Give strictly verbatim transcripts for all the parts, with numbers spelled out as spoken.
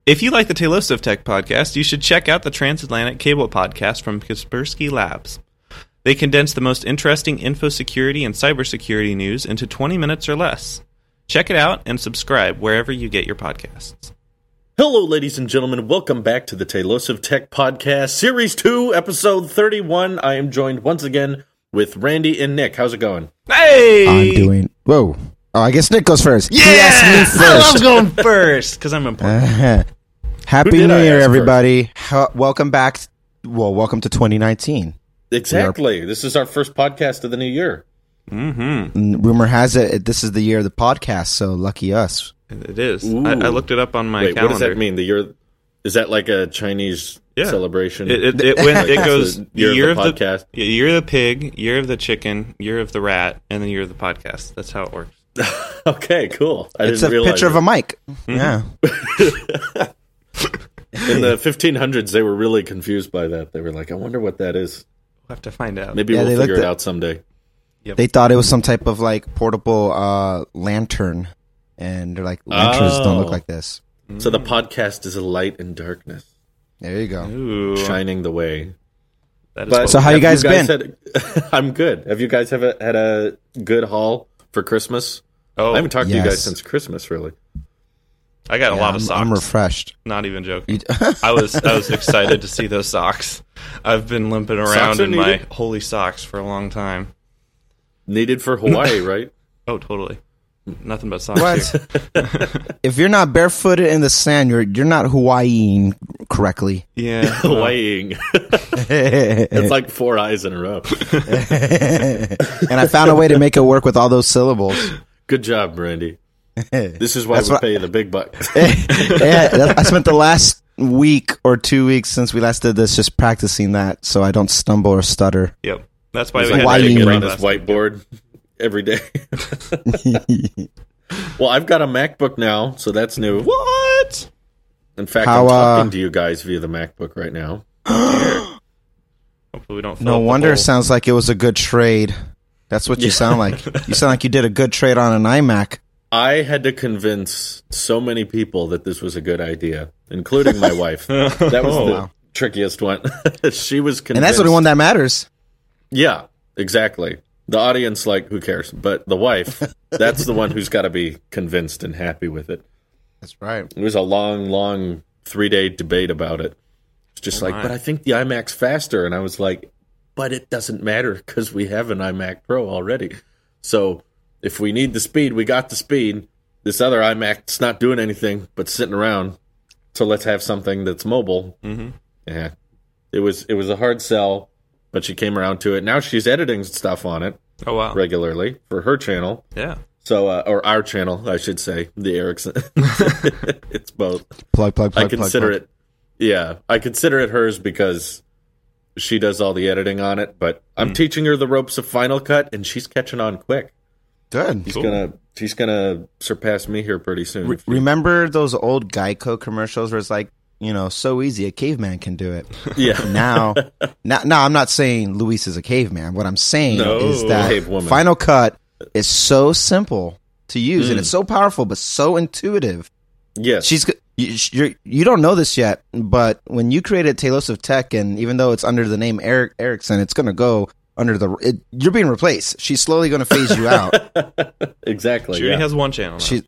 If you like the Talos of Tech podcast, you should check out the Transatlantic Cable podcast from Kaspersky Labs. They condense the most interesting info security and cybersecurity news into twenty minutes or less. Check it out and subscribe wherever you get your podcasts. Hello, ladies and gentlemen. Welcome back to the Talos of Tech podcast, Series two, Episode thirty-one. I am joined once again with Randy and Nick. How's it going? Hey! I'm doing... Whoa. Oh, I guess Nick goes first. Yeah! He asked me first. I love going first, because I'm important. Uh-huh. Happy did New I Year, ask everybody. Ho- welcome back. Well, welcome to twenty nineteen. Exactly. This is our first podcast of the new year. Mm-hmm. Rumor has it this is the year of the podcast, so lucky us. It is. Ooh. I, I looked it up on my Wait, calendar. what does that mean? The year... Is that like a Chinese Yeah. celebration? It it, it, went, it goes The year, year of of the, the podcast. yeah, year of the pig, year of the chicken, year of the rat, and then year of the podcast. That's how it works. Okay, cool. I It's a didn't realize picture of it. a mic. Yeah. In the fifteen hundreds, they were really confused by that. They were like, I wonder what that is. We'll have to find out. Maybe Yeah, we'll they figure looked it at- out someday. They thought it was some type of like portable uh, lantern, and they're like, lanterns don't look Oh. like this. So the podcast is a light in darkness, There you go. Ooh, shining the way. that is But what- So how you have guys been? Had, I'm good. Have you guys have a, had a good haul for Christmas? oh, I haven't talked to you guys yes. since Christmas, really. I got a Yeah, lot of I'm, socks. I'm refreshed. Not even joking. I was I was excited to see those socks. I've been limping Socks around are in my needed. holy socks for a long time. Needed for Hawaii, right? Oh, totally. Nothing but socks. What? Here. If you're not barefooted in the sand, you're you're not Hawaiiing correctly. Yeah. Hawaiiing. It's like four eyes in a row. And I found a way to make it work with all those syllables. Good job, Brandy. This is why That's we what- pay you the big bucks. Yeah, that- I spent the last week or two weeks since we last did this just practicing that, so I don't stumble or stutter. Yep. That's why He's we like had Hawaii to writing get it rid on of his last week. whiteboard every day. Well, I've got a MacBook now, so that's new. What? In fact, How, I'm talking uh, to you guys via the MacBook right now. Hopefully we don't. fill No up the wonder hole. it sounds like it was a good trade. That's what you sound like. You sound like you did a good trade on an iMac. I had to convince so many people that this was a good idea, including my wife. That was Oh, the wow. trickiest one. She was convinced. And that's the only one that matters. Yeah, exactly. The audience, like, who cares? But the wife, that's the one who's got to be convinced and happy with it. That's right. It was a long, long three-day debate about it. It's just Oh, like, my. but I think the iMac's faster. And I was like, but it doesn't matter because we have an iMac Pro already. So if we need the speed, we got the speed. This other iMac's not doing anything but sitting around. So let's have something that's mobile. Mm-hmm. Yeah, it was it was a hard sell, but she came around to it. Now she's editing stuff on it Oh wow. regularly for her channel. Yeah. So, uh, or our channel, I should say, the Ericsson. It's both. Plug, plug, plug, I consider plug, it, yeah, I consider it hers because she does all the editing on it. But I'm Hmm. teaching her the ropes of Final Cut, and she's catching on quick. Good. She's Cool. gonna she's gonna surpass me here pretty soon. Re- remember those old Geico commercials where it's like, you know, so easy, a caveman can do it. Yeah, Now, now, now I'm not saying Luis is a caveman. What I'm saying No, is that cave woman. Final Cut is so simple to use, Mm. and it's so powerful, but so intuitive. yes, She's g- you, you're, you don't know this yet, but when you created Talos of Tech, and even though it's under the name Eric Erickson, it's going to go under the. It, you're being replaced. She's slowly going to phase you out. exactly. She already Yeah. has one channel. Now. She.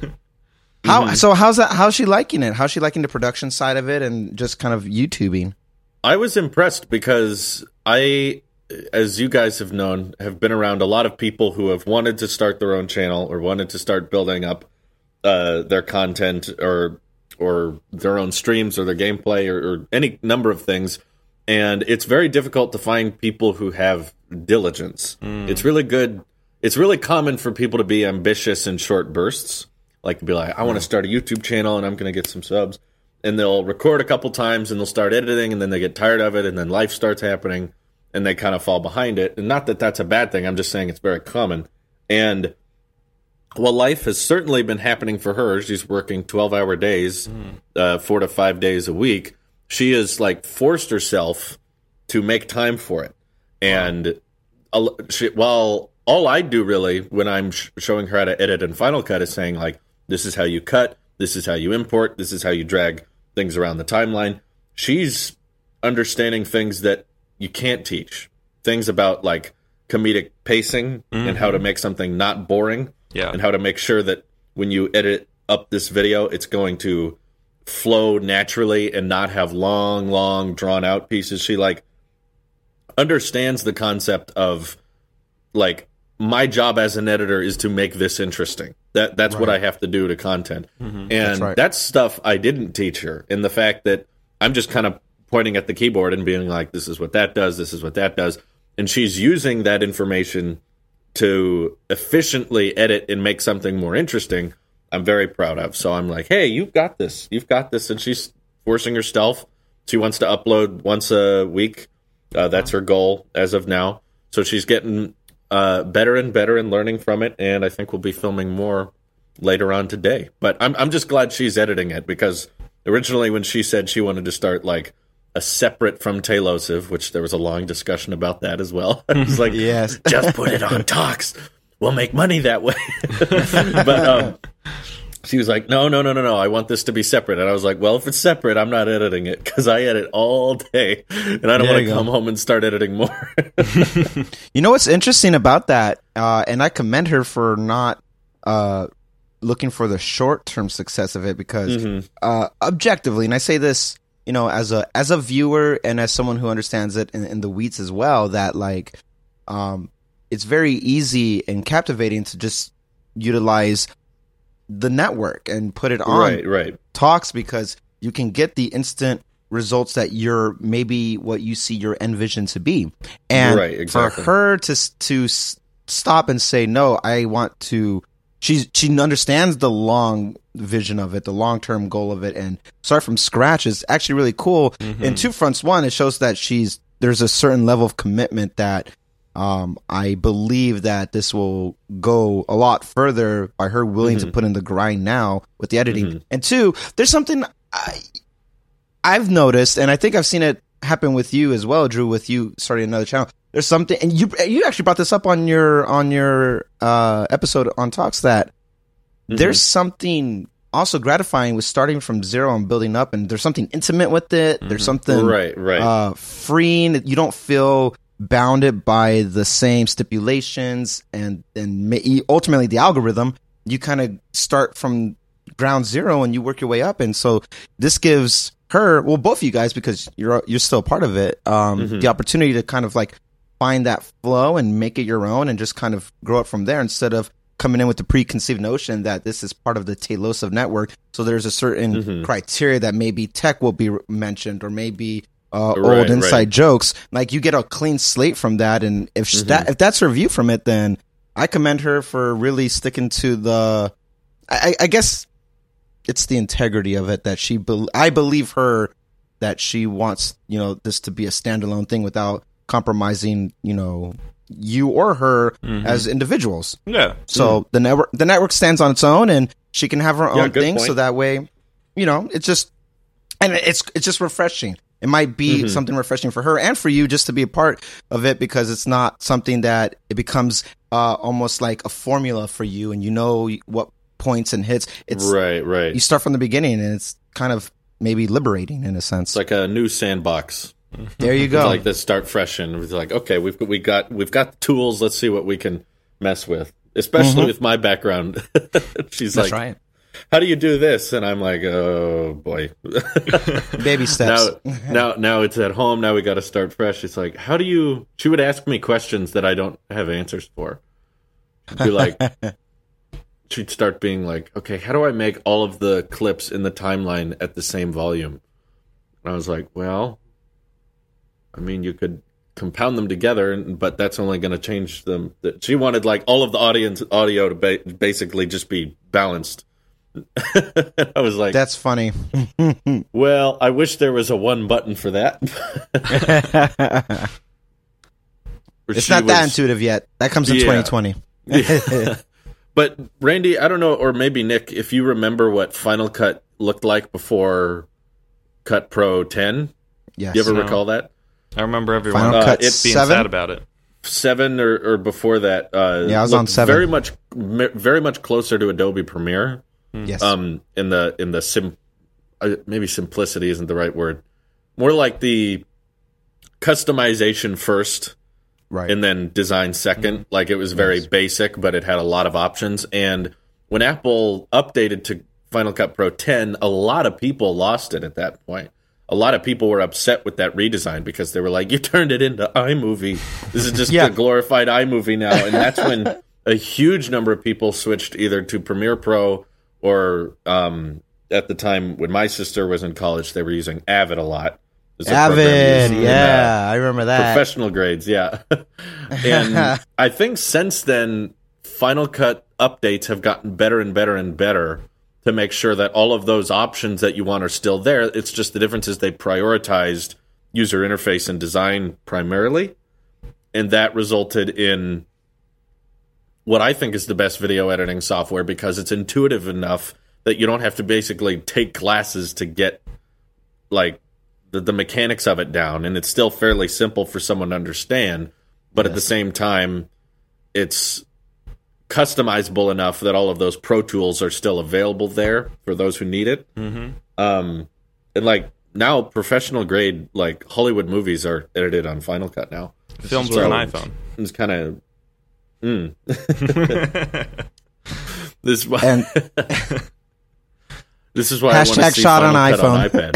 How Mm-hmm. so? How's that? How's she liking it? How's she liking the production side of it, and just kind of YouTubing? I was impressed because I, as you guys have known, have been around a lot of people who have wanted to start their own channel or wanted to start building up uh, their content or or their own streams or their gameplay or, or any number of things. And it's very difficult to find people who have diligence. It's really good. It's really common for people to be ambitious in short bursts. Like to be like, I want to start a YouTube channel and I'm going to get some subs. And they'll record a couple times and they'll start editing and then they get tired of it and then life starts happening and they kind of fall behind it. And not that that's a bad thing. I'm just saying it's very common. And well, life has certainly been happening for her. She's working twelve-hour days, mm. uh, four to five days a week. She has like forced herself to make time for it. And wow. she, while all I do really when I'm sh- showing her how to edit in Final Cut is saying like, this is how you cut, This is how you import. This is how you drag things around the timeline. She's understanding things that you can't teach. Things about like comedic pacing mm-hmm. and how to make something not boring. Yeah. And how to make sure that when you edit up this video, it's going to flow naturally and not have long, long, drawn out pieces. She like understands the concept of like, my job as an editor is to make this interesting. That that's right. what I have to do to content. Mm-hmm. And that's, right. that's stuff I didn't teach her. And the fact that I'm just kind of pointing at the keyboard and being like, this is what that does, this is what that does. And she's using that information to efficiently edit and make something more interesting, I'm very proud of. So I'm like, hey, you've got this. You've got this. And she's forcing herself. She wants to upload once a week. Uh, that's her goal as of now. So she's getting uh, better and better and learning from it. And I think we'll be filming more later on today. But I'm I'm just glad she's editing it, because originally when she said she wanted to start like a separate from Tailosive, which there was a long discussion about that as well. I was like, yes, just put it on Talks. We'll make money that way. But um, she was like, no, no, no, no, no. I want this to be separate. And I was like, well, if it's separate, I'm not editing it, because I edit all day, and I don't want to come home and start editing more. You know what's interesting about that? Uh, and I commend her for not uh, looking for the short-term success of it, because mm-hmm. uh, objectively, and I say this, you know, as a as a viewer and as someone who understands it in, in the weeds as well, that like um, it's very easy and captivating to just utilize the network and put it on right, right. Talks, because you can get the instant results that you're maybe what you see your end vision to be. And right, exactly. for her to to stop and say, no, I want to, she, she understands the long vision of it, the long-term goal of it, and start from scratch is actually really cool. Mm-hmm. In two fronts. One, it shows that she's, there's a certain level of commitment that Um, I believe that this will go a lot further by her willing mm-hmm. to put in the grind now with the editing. Mm-hmm. And two, there's something I, I've noticed, and I think I've seen it happen with you as well, Drew, with you starting another channel. There's something, and you you actually brought this up on your on your uh, episode on Talks, that mm-hmm. there's something also gratifying with starting from zero and building up, and there's something intimate with it. Mm-hmm. There's something right, right. Uh, freeing. You don't feel bounded by the same stipulations and and ultimately the algorithm. You kind of start from ground zero and you work your way up, and so this gives her, well, both of you guys, because you're you're still part of it, um mm-hmm. the opportunity to kind of like find that flow and make it your own and just kind of grow it from there, instead of coming in with the preconceived notion that this is part of the Tailosive network, so there's a certain mm-hmm. criteria that maybe tech will be mentioned, or maybe Uh, right, old inside right. jokes. Like, you get a clean slate from that, and if mm-hmm. that if that's her view from it, then I commend her for really sticking to the. I, I guess it's the integrity of it that she. Be, I believe her that she wants, you know, this to be a standalone thing without compromising, you know, you or her mm-hmm. as individuals. Yeah. So mm-hmm. the network the network stands on its own, and she can have her yeah, own thing. Point. So that way, you know, it's just and it's it's just refreshing. It might be mm-hmm. something refreshing for her and for you just to be a part of it, because it's not something that it becomes uh, almost like a formula for you, and you know what points and hits. It's right, right. You start from the beginning, and it's kind of maybe liberating in a sense. It's like a new sandbox. There you go. It's like this start fresh, and it's like, okay, we've we got we've got the tools. Let's see what we can mess with, especially mm-hmm. with my background. She's That's like, right. How do you do this? And I'm like, oh boy, baby steps. Now, now, now it's at home. Now we got to start fresh. It's like, how do you? She would ask me questions that I don't have answers for. Be like, she'd start being like, okay, how do I make all of the clips in the timeline at the same volume? And I was like, well, I mean, you could compound them together, but that's only going to change them. She wanted like all of the audience audio to ba- basically just be balanced. I was like, that's funny. Well, I wish there was a one button for that. It's not was, that intuitive yet. That comes in yeah. twenty twenty. Yeah. But Randy, I don't know, or maybe Nick, if you remember what Final Cut looked like before Cut Pro ten. Yes. You ever no. recall that? I remember everyone Final uh, Cut it being seven? sad about it. Seven or, or before that. Uh, yeah, I was on seven. Very much, very much closer to Adobe Premiere. Yes. Um, in the in the sim, uh, maybe simplicity isn't the right word. More like the customization first, right, and then design second. Mm-hmm. Like it was very yes. basic, but it had a lot of options. And when Apple updated to Final Cut Pro ten, a lot of people lost it at that point. A lot of people were upset with that redesign because they were like, "You turned it into iMovie. This is just yeah. a glorified iMovie now." And that's when a huge number of people switched either to Premiere Pro or, um, at the time when my sister was in college, they were using Avid a lot. Avid, yeah, I remember that. Professional grades, yeah. And I think since then, Final Cut updates have gotten better and better and better to make sure that all of those options that you want are still there. It's just the difference is they prioritized user interface and design primarily, and that resulted in what I think is the best video editing software because it's intuitive enough that you don't have to basically take classes to get like the, the mechanics of it down, and it's still fairly simple for someone to understand, but yes. at the same time, it's customizable enough that all of those Pro Tools are still available there for those who need it. Mm-hmm. Um, and like now, professional grade like Hollywood movies are edited on Final Cut now. Films so, on an iPhone. It's kind of. Mm. this and this is why hashtag I want to see shot Final on Cut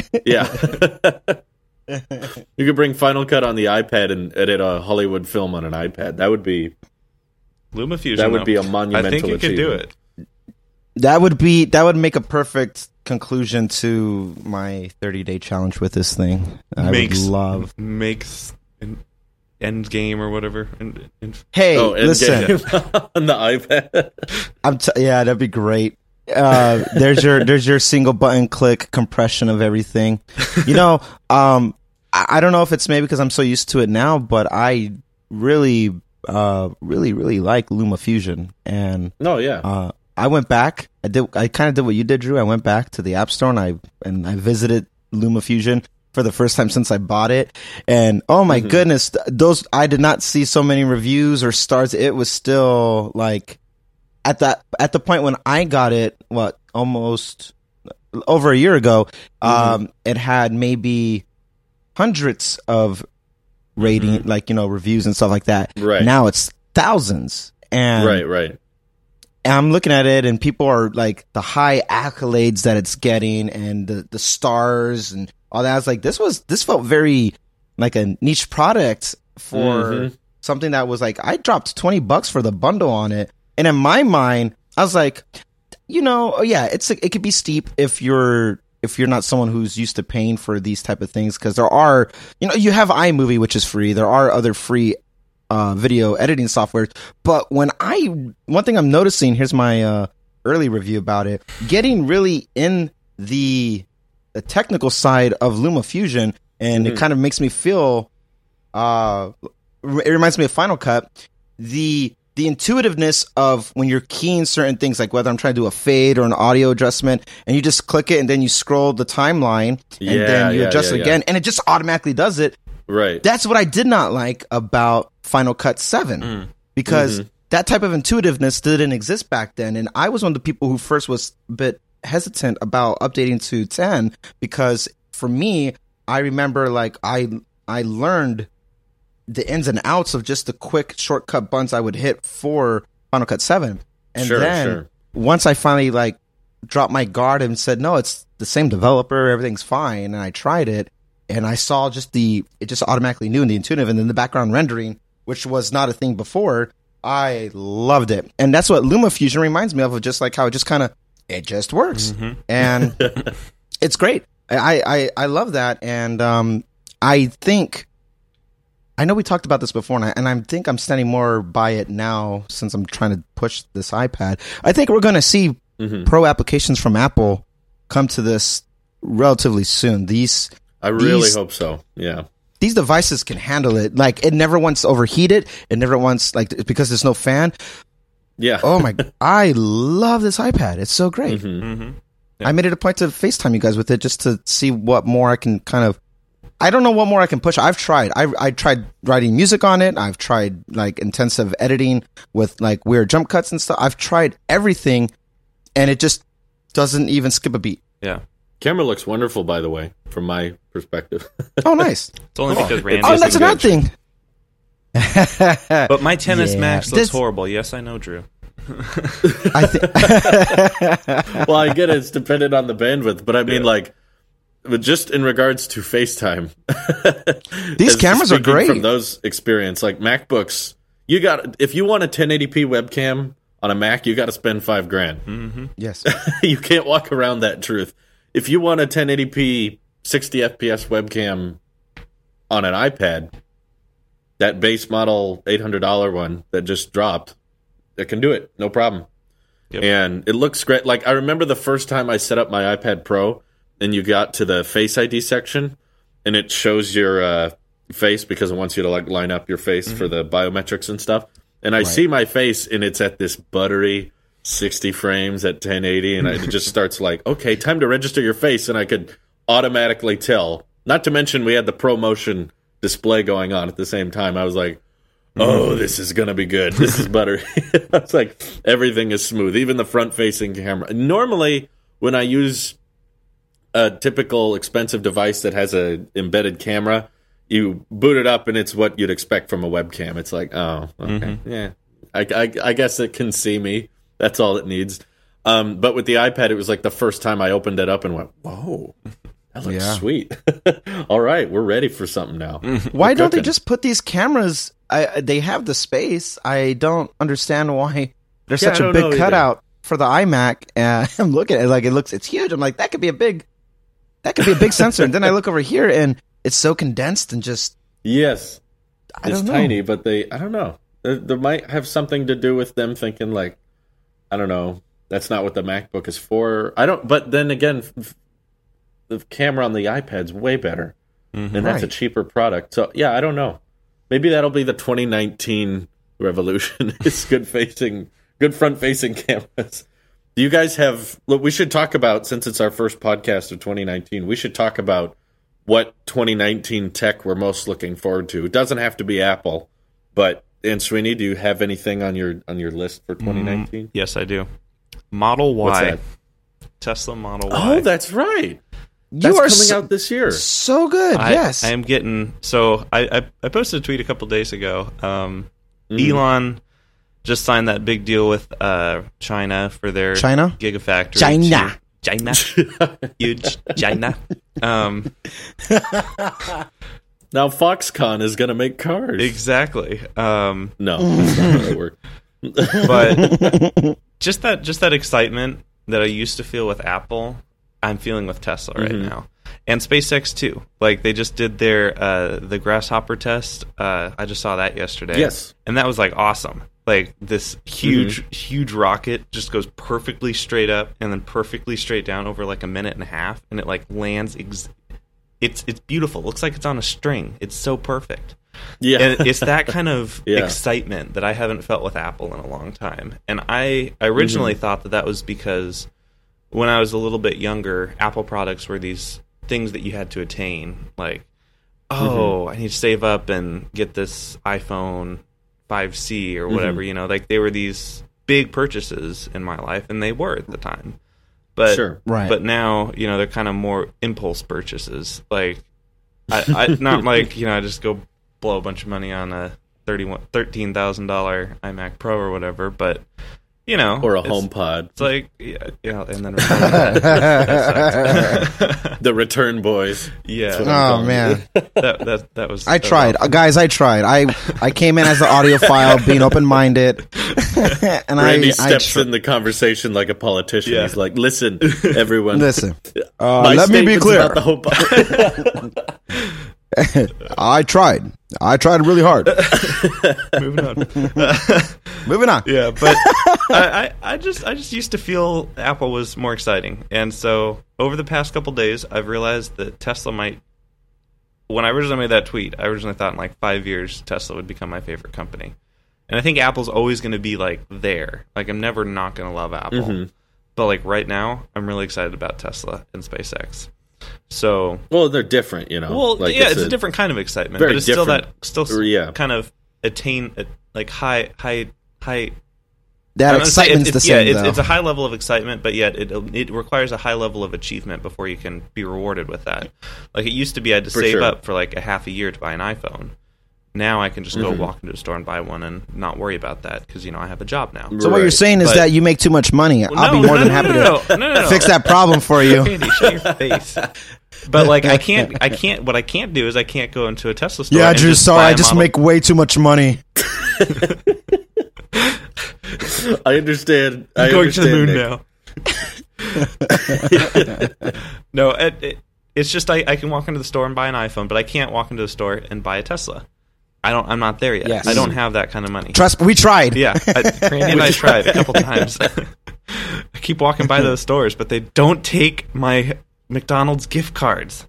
iPhone. on iPad. Yeah, you could bring Final Cut on the iPad and edit a Hollywood film on an iPad. That would be LumaFusion. That would though. be a monumental I think you achievement. could do it. That would be that would make a perfect conclusion to my thirty day challenge with this thing. I makes, would love makes an end game or whatever. And, and hey, oh, listen on the iPad. I'm t- yeah, that'd be great. Uh, there's your there's your single button click compression of everything. You know, um, I, I don't know if it's maybe because I'm so used to it now, but I really, uh, really, really like LumaFusion. And oh yeah, uh, I went back. I did. I kind of did what you did, Drew. I went back to the App Store and I and I visited LumaFusion for the first time since I bought it. And oh my mm-hmm. goodness, those I did not see so many reviews or stars. It was still like at that at the point when I got it, what, almost over a year ago, mm-hmm. um, it had maybe hundreds of rating, mm-hmm. like, you know, reviews and stuff like that. Right. Now it's thousands. And right, right. And I'm looking at it, and people are like the high accolades that it's getting, and the, the stars and all that. I was like, this was this felt very like a niche product for mm-hmm. something that was like, I dropped twenty bucks for the bundle on it, and in my mind, I was like, you know, oh yeah, it's it could be steep if you're if you're not someone who's used to paying for these type of things, because there are, you know, you have iMovie, which is free. There are other free Uh, video editing software. But when I, one thing I'm noticing, here's my uh, early review about it, getting really in the, the technical side of LumaFusion, and mm-hmm. it kind of makes me feel, uh, it reminds me of Final Cut, the the intuitiveness of when you're keying certain things, like whether I'm trying to do a fade or an audio adjustment, and you just click it and then you scroll the timeline, and yeah, then you yeah, adjust yeah, it again, yeah. and it just automatically does it. Right. That's what I did not like about Final Cut seven, mm. because mm-hmm. that type of intuitiveness didn't exist back then. And I was one of the people who first was a bit hesitant about updating to ten, because for me, I remember like I I learned the ins and outs of just the quick shortcut buttons I would hit for Final Cut seven. And sure, then sure. once I finally like dropped my guard and said, no, it's the same developer, everything's fine, and I tried it, and I saw just the, it just automatically knew in the intuitive, and then the background rendering, which was not a thing before, I loved it. And that's what LumaFusion reminds me of, of just like how it just kind of, it just works. Mm-hmm. And it's great. I, I, I love that. And um, I think, I know we talked about this before, and I, and I think I'm standing more by it now since I'm trying to push this iPad. I think we're going to see mm-hmm. pro applications from Apple come to this relatively soon. These... I really these, hope so. Yeah. These devices can handle it. Like, it never once overheated. It never once, like, because there's no fan. Yeah. Oh my, I love this iPad. It's so great. Mm-hmm. Mm-hmm. Yeah. I made it a point to FaceTime you guys with it just to see what more I can kind of, I don't know what more I can push. I've tried. I I tried writing music on it. I've tried like intensive editing with like weird jump cuts and stuff. I've tried everything, and it just, doesn't even skip a beat. Yeah. Camera looks wonderful, by the way, from my perspective. Oh, nice. It's only because Randy. Oh, that's another thing. But my ten S Yeah. Max looks This- horrible. Yes, I know, Drew. I think. Well, I get it. It's dependent on the bandwidth, but I mean, like, but just in regards to FaceTime, These as cameras are speaking great. From those experience, like MacBooks, you got if you want a ten eighty p webcam on a Mac, you got to spend five grand. Mm-hmm. Yes. You can't walk around that truth. If you want a ten eighty p sixty F P S webcam on an iPad, that base model eight hundred dollars one that just dropped, it can do it, no problem. Yep. And it looks great. Like, I remember the first time I set up my iPad Pro, and you got to the Face I D section, and it shows your uh, face because it wants you to like line up your face mm-hmm. for the biometrics and stuff. And I right. see my face, and it's at this buttery sixty frames at ten eighty, and it just starts like, okay, time to register your face, and I could automatically tell. Not to mention we had the ProMotion display going on at the same time. I was like, oh, this is going to be good. This is buttery. I was like, everything is smooth, even the front-facing camera. Normally, when I use a typical expensive device that has a embedded camera, you boot it up, and it's what you'd expect from a webcam. It's like, oh, okay, mm-hmm. yeah. I, I, I guess it can see me. That's all it needs. Um, but with the iPad, it was like the first time I opened it up and went, whoa, that looks yeah. sweet. All right, we're ready for something now. Why don't they just put these cameras? I, they have the space. I don't understand why there's Yeah, such I a don't know big either. cutout for the iMac. And I'm looking at it like it looks, it's huge. I'm like, that could be a big, that could be a big sensor. And then I look over here and it's so condensed and just, Yes. I It's don't know. tiny, but they, I don't know. There, there might have something to do with them thinking, like, I don't know, that's not what the MacBook is for. I don't, but then again, f- the camera on the iPad's way better. Mm-hmm. And that's a Right. cheaper product. So, yeah, I don't know. Maybe that'll be the twenty nineteen revolution. It's good facing, good front facing cameras. Do you guys have, look, we should talk about, since it's our first podcast of twenty nineteen, we should talk about what twenty nineteen tech we're most looking forward to. It doesn't have to be Apple, but, and Sweeney, do you have anything on your on your list for twenty nineteen? Mm, yes, I do. Model Y. What's that? Tesla Model Y. Oh, that's right. You That's are coming so, out this year. so good. I, yes. I am getting so I, I I posted a tweet a couple days ago. Um, Mhm. Elon just signed that big deal with uh, China for their China? Gigafactory. China. China, huge China. Um, Now Foxconn is going to make cars. exactly. Um, No, that's not how that works. but just that just that excitement that I used to feel with Apple, I'm feeling with Tesla right Mhm. now, and SpaceX too. Like they just did their uh, the Grasshopper test. Uh, I just saw that yesterday. Yes. and that was like awesome. Like this huge, huge rocket just goes perfectly straight up and then perfectly straight down over like a minute and a half, and it like lands. Ex- it's it's beautiful. It looks like it's on a string. It's so perfect. Yeah. And it's that kind of Yeah. excitement that I haven't felt with Apple in a long time. And I, I originally Mm-hmm. thought that that was because when I was a little bit younger, Apple products were these things that you had to attain. Like, oh, Mm-hmm. I need to save up and get this iPhone five C or whatever, Mm-hmm. you know, like they were these big purchases in my life, and they were at the time. But, Sure. Right. but now, you know, they're kind of more impulse purchases. Like, I, I not like, you know, I just go blow a bunch of money on a thirty-one thirteen thousand dollars iMac Pro or whatever, but you know, Or a it's, HomePod. It's like, yeah, yeah and then return that. That sucked. The return boys. yeah, what I'm Oh calling man, that that that was. I that was tried, awful. Uh, guys. I tried. I I came in as the audiophile, being open minded, and Randy I, I steps tr- in the conversation like a politician. Yeah. He's like, "Listen, everyone. Listen, uh, my let me be statement's clear. about the HomePod." I tried. I tried really hard. Moving on. Moving on. Yeah, but I, I, I just I just used to feel Apple was more exciting, and so over the past couple days, I've realized that Tesla might. When I originally made that tweet, I originally thought in like five years Tesla would become my favorite company, and I think Apple's always going to be like there. Like I'm never not going to love Apple, Mhm. but like right now, I'm really excited about Tesla and SpaceX. So Well, they're different, you know. well, Like, yeah, it's, a, different kind of excitement, very but it's still that different- still or, yeah. kind of attain uh, like high high high that I'm gonna say excitement's it's, the it's, same. Yeah, it's, though. it's a high level of excitement, but yet it it requires a high level of achievement before you can be rewarded with that. Like it used to be, I had to For save sure. up for like a half a year to buy an iPhone. Now I can just go Mm-hmm. walk into a store and buy one and not worry about that because you know I have a job now. So what you're Right. saying is But- that you make too much money. Well, I'll no, be more no, than no, happy no, to no, no, no, no. fix that problem for you. Andy, shut your face. But like I can't, I can't. What I can't do is I can't go into a Tesla store. Yeah, and Drew. just Sorry, buy I a just Model- make way too much money. I understand. I I'm going to understand, the moon Nick. now. No, it, it, it's just I, I can walk into the store and buy an iPhone, but I can't walk into the store and buy a Tesla. I don't. I'm not there yet. Yes. I don't have that kind of money. Trust me, we tried. Yeah, I, Randy and I tried a couple times. I keep walking by those stores, but they don't take my McDonald's gift cards.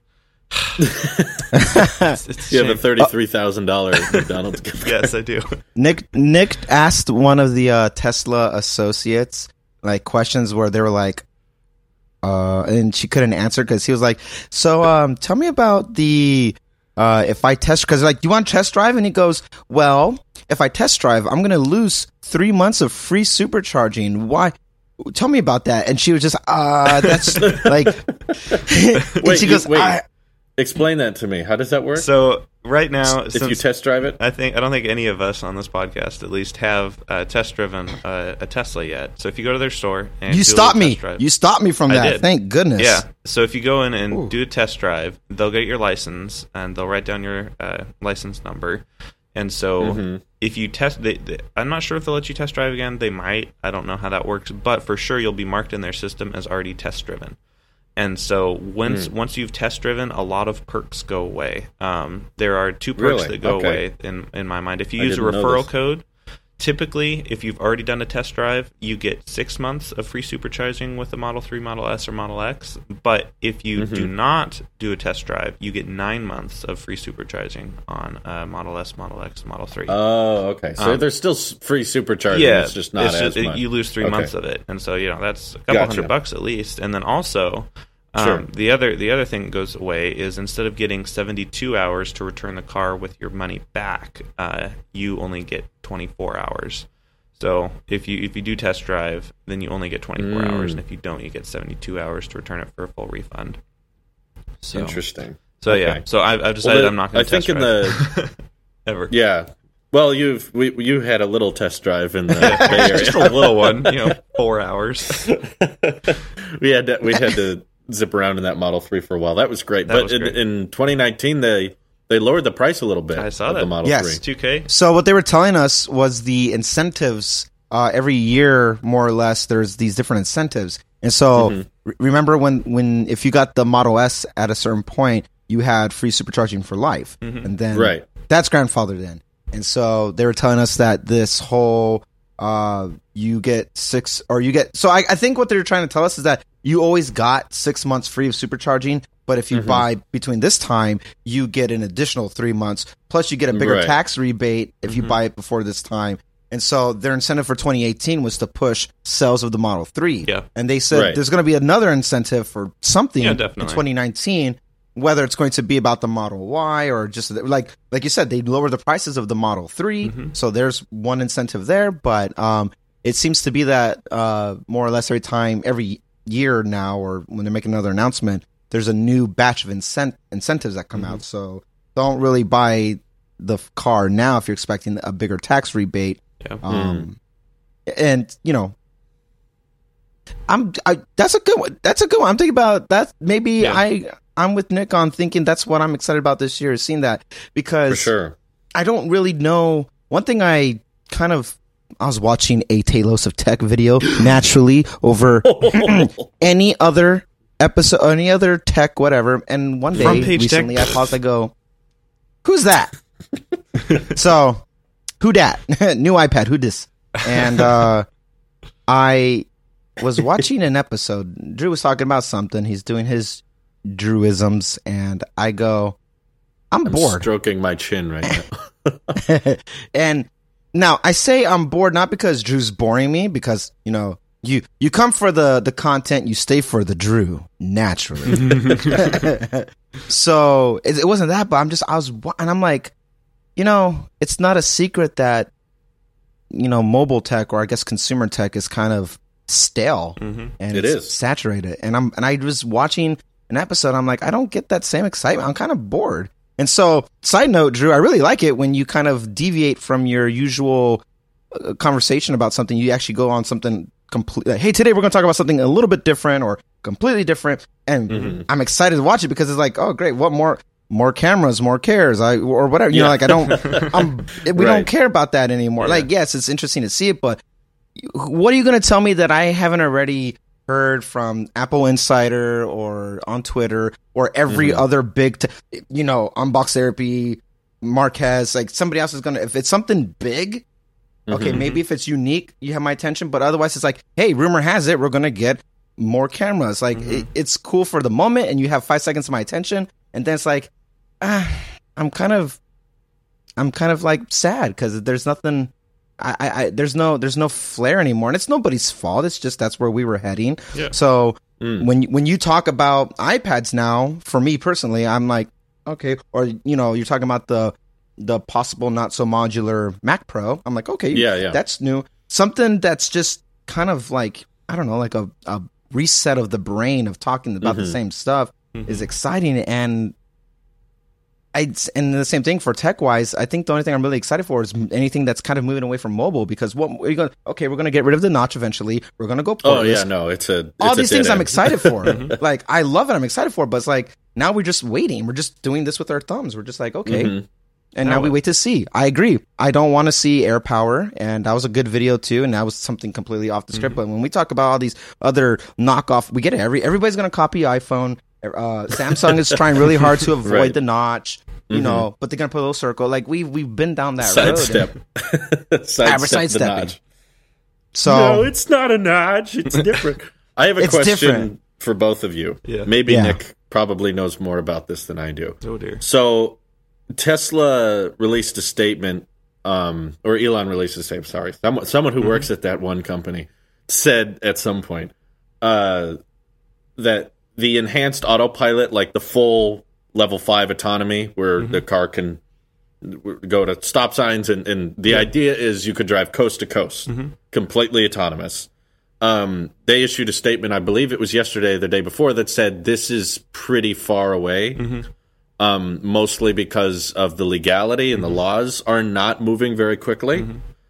it's, it's a You have a shame. thirty-three thousand dollar McDonald's gift card. Yes, I do. Nick Nick asked one of the uh, Tesla associates like questions where they were like, uh, and she couldn't answer because he was like, "So, um, tell me about the uh, if I test because like, you want to test drive?" And he goes, "Well, if I test drive, I'm gonna lose three months of free supercharging. Why?" Tell me about that. And she was just, uh, that's like, and Wait, she you- goes, wait. I, Explain that to me. How does that work? So right now, if since you test drive it? I think I don't think any of us on this podcast, at least, have uh, test driven uh, a Tesla yet. So if you go to their store and you do a stopped little me. test drive- You stopped me from I that. did. Thank goodness. yeah. So if you go in and Ooh. do a test drive, they'll get your license and they'll write down your uh, license number. And so Mm-hmm. if you test, they, they, I'm not sure if they'll let you test drive again. They might. I don't know how that works, but for sure you'll be marked in their system as already test driven. And so once Mm. once you've test driven, a lot of perks go away. Um, there are two perks Really? that go Okay. away in in my mind. If you I use a didn't know referral this. code, typically if you've already done a test drive, you get six months of free supercharging with the Model three, Model S, or Model X. But if you Mm-hmm. do not do a test drive, you get nine months of free supercharging on uh, Model S, Model X, Model three. Oh, okay. So Um, there's still s- free supercharging. yeah, It's just not it's as just- much. You lose three Okay. months of it, and so you know that's a couple Gotcha. hundred bucks at least. And then also, um, Sure. the other the other thing that goes away is instead of getting seventy-two hours to return the car with your money back, uh, you only get twenty-four hours. So if you if you do test drive, then you only get twenty-four Mm. hours, and if you don't, you get seventy-two hours to return it for a full refund. So, Interesting. So yeah, Okay. so I've, I've decided Well, I'm not going I to think test in drive the ever. yeah. Well, you've we, you had a little test drive in the Bay Just a Area. little one, you know, four hours. we had to, we had to zip around in that Model three for a while. That was great. That but was in, great. in twenty nineteen, they they lowered the price a little bit. I saw of that. the Model Yes. three. two K. So what they were telling us was the incentives. Uh, every year, more or less, there's these different incentives. And so, Mm-hmm. re- remember when, when if you got the Model S at a certain point, you had free supercharging for life, and then Right. that's grandfathered in. And so they were telling us that this whole uh, you get six or you get. So I, I think what they're trying to tell us is that you always got six months free of supercharging. But if you buy between this time, you get an additional three months. Plus, you get a bigger Right. tax rebate if you buy it before this time. And so their incentive for twenty eighteen was to push sales of the Model three. Yeah. And they said Right. there's going to be another incentive for something Yeah, in definitely. twenty nineteen, whether it's going to be about the Model Y or just like like you said, they lower the prices of the Model three. Mm-hmm. So there's one incentive there. But um, it seems to be that uh, more or less every time, every year now, or when they're making another announcement, there's a new batch of incent- incentives that come Mm-hmm. out. So don't really buy the f- car now if you're expecting a bigger tax rebate. Yeah. Um, and you know, I'm I, that's a good one. That's a good one. I'm thinking about that. Maybe Yeah. I I'm with Nick on thinking that's what I'm excited about this year is seeing that because For sure. I don't really know. One thing I kind of I was watching a Talos of Tech video naturally over any other episode, any other tech, whatever. And one day Front page tech. recently, I paused. I go, "Who's that?" So, who dat? New iPad. Who this? And uh, I was watching an episode. Drew was talking about something. He's doing his Drewisms, and I go, "I'm, I'm bored." stroking my chin right now. And now I say I'm bored not because Drew's boring me, because you know you you come for the the content, you stay for the Drew naturally. So it, it wasn't that, but I'm just I was wa- and I'm like, you know, it's not a secret that you know, mobile tech, or I guess consumer tech, is kind of stale Mm-hmm. and It it's is. saturated. And I'm and I was watching an episode. I'm like, I don't get that same excitement. I'm kind of bored. And so, side note, Drew, I really like it when you kind of deviate from your usual uh, conversation about something. You actually go on something completely. Like, hey, today we're going to talk about something a little bit different or completely different. And Mhm. I'm excited to watch it because it's like, oh, great, what more? More cameras, more cares, I or whatever. You Yeah. know, like I don't, I'm, we Right. don't care about that anymore. Yeah. Like, yes, it's interesting to see it, but what are you going to tell me that I haven't already heard from Apple Insider or on Twitter or every Mm-hmm. other big, t- you know, Unbox Therapy, Marquez? Like somebody else is going to, if it's something big, okay, Mhm. maybe if it's unique, you have my attention. But otherwise, it's like, hey, rumor has it we're going to get more cameras. Like Mm-hmm. it, it's cool for the moment, and you have five seconds of my attention, and then it's like, ah, I'm kind of, I'm kind of like sad because there's nothing. I, I, I, there's no, there's no flair anymore, and it's nobody's fault. It's just that's where we were heading. Yeah. So Mm. when when you talk about iPads now, for me personally, I'm like, okay, or you know, you're talking about the the possible not so modular Mac Pro. I'm like, okay, Yeah, yeah. that's new. Something that's just kind of like, I don't know, like a, a reset of the brain of talking about the Mhm. same stuff Mhm. is exciting. And I and the same thing for tech wise. I think the only thing I'm really excited for is anything that's kind of moving away from mobile, because what are you going? Okay, we're going to get rid of the notch eventually. We're going to go Oh portless. yeah, no, it's a it's All a these dead things I'm end. excited for. Like I love it. I'm excited for it, but it's like now we're just waiting. We're just doing this with our thumbs. We're just like, okay. Mhm. And now Now we what? wait to see. I agree. I don't want to see air power, and that was a good video too. And that was something completely off the script. Mm-hmm. But when we talk about all these other knockoff, we get it. Every everybody's going to copy iPhone. Uh, Samsung is trying really hard to avoid Right. the notch, you Mhm. know, but they're going to put a little circle. Like we've we've been down that Sidestep. road. Sidestep we're the sidestepping. notch. So No, it's not a notch. It's different. I have a It's question different. for both of you. Yeah. Maybe Yeah. Nick probably knows more about this than I do. Oh dear. So Tesla released a statement, um, or Elon released a statement. Sorry, someone, someone who works at that one company said at some point uh, that the enhanced autopilot, like the full level five autonomy, where the car can go to stop signs, and, and the idea is you could drive coast to coast, completely autonomous. Um, they issued a statement, I believe it was yesterday, or the day before, that said this is pretty far away. Um, mostly because of the legality and the laws are not moving very quickly.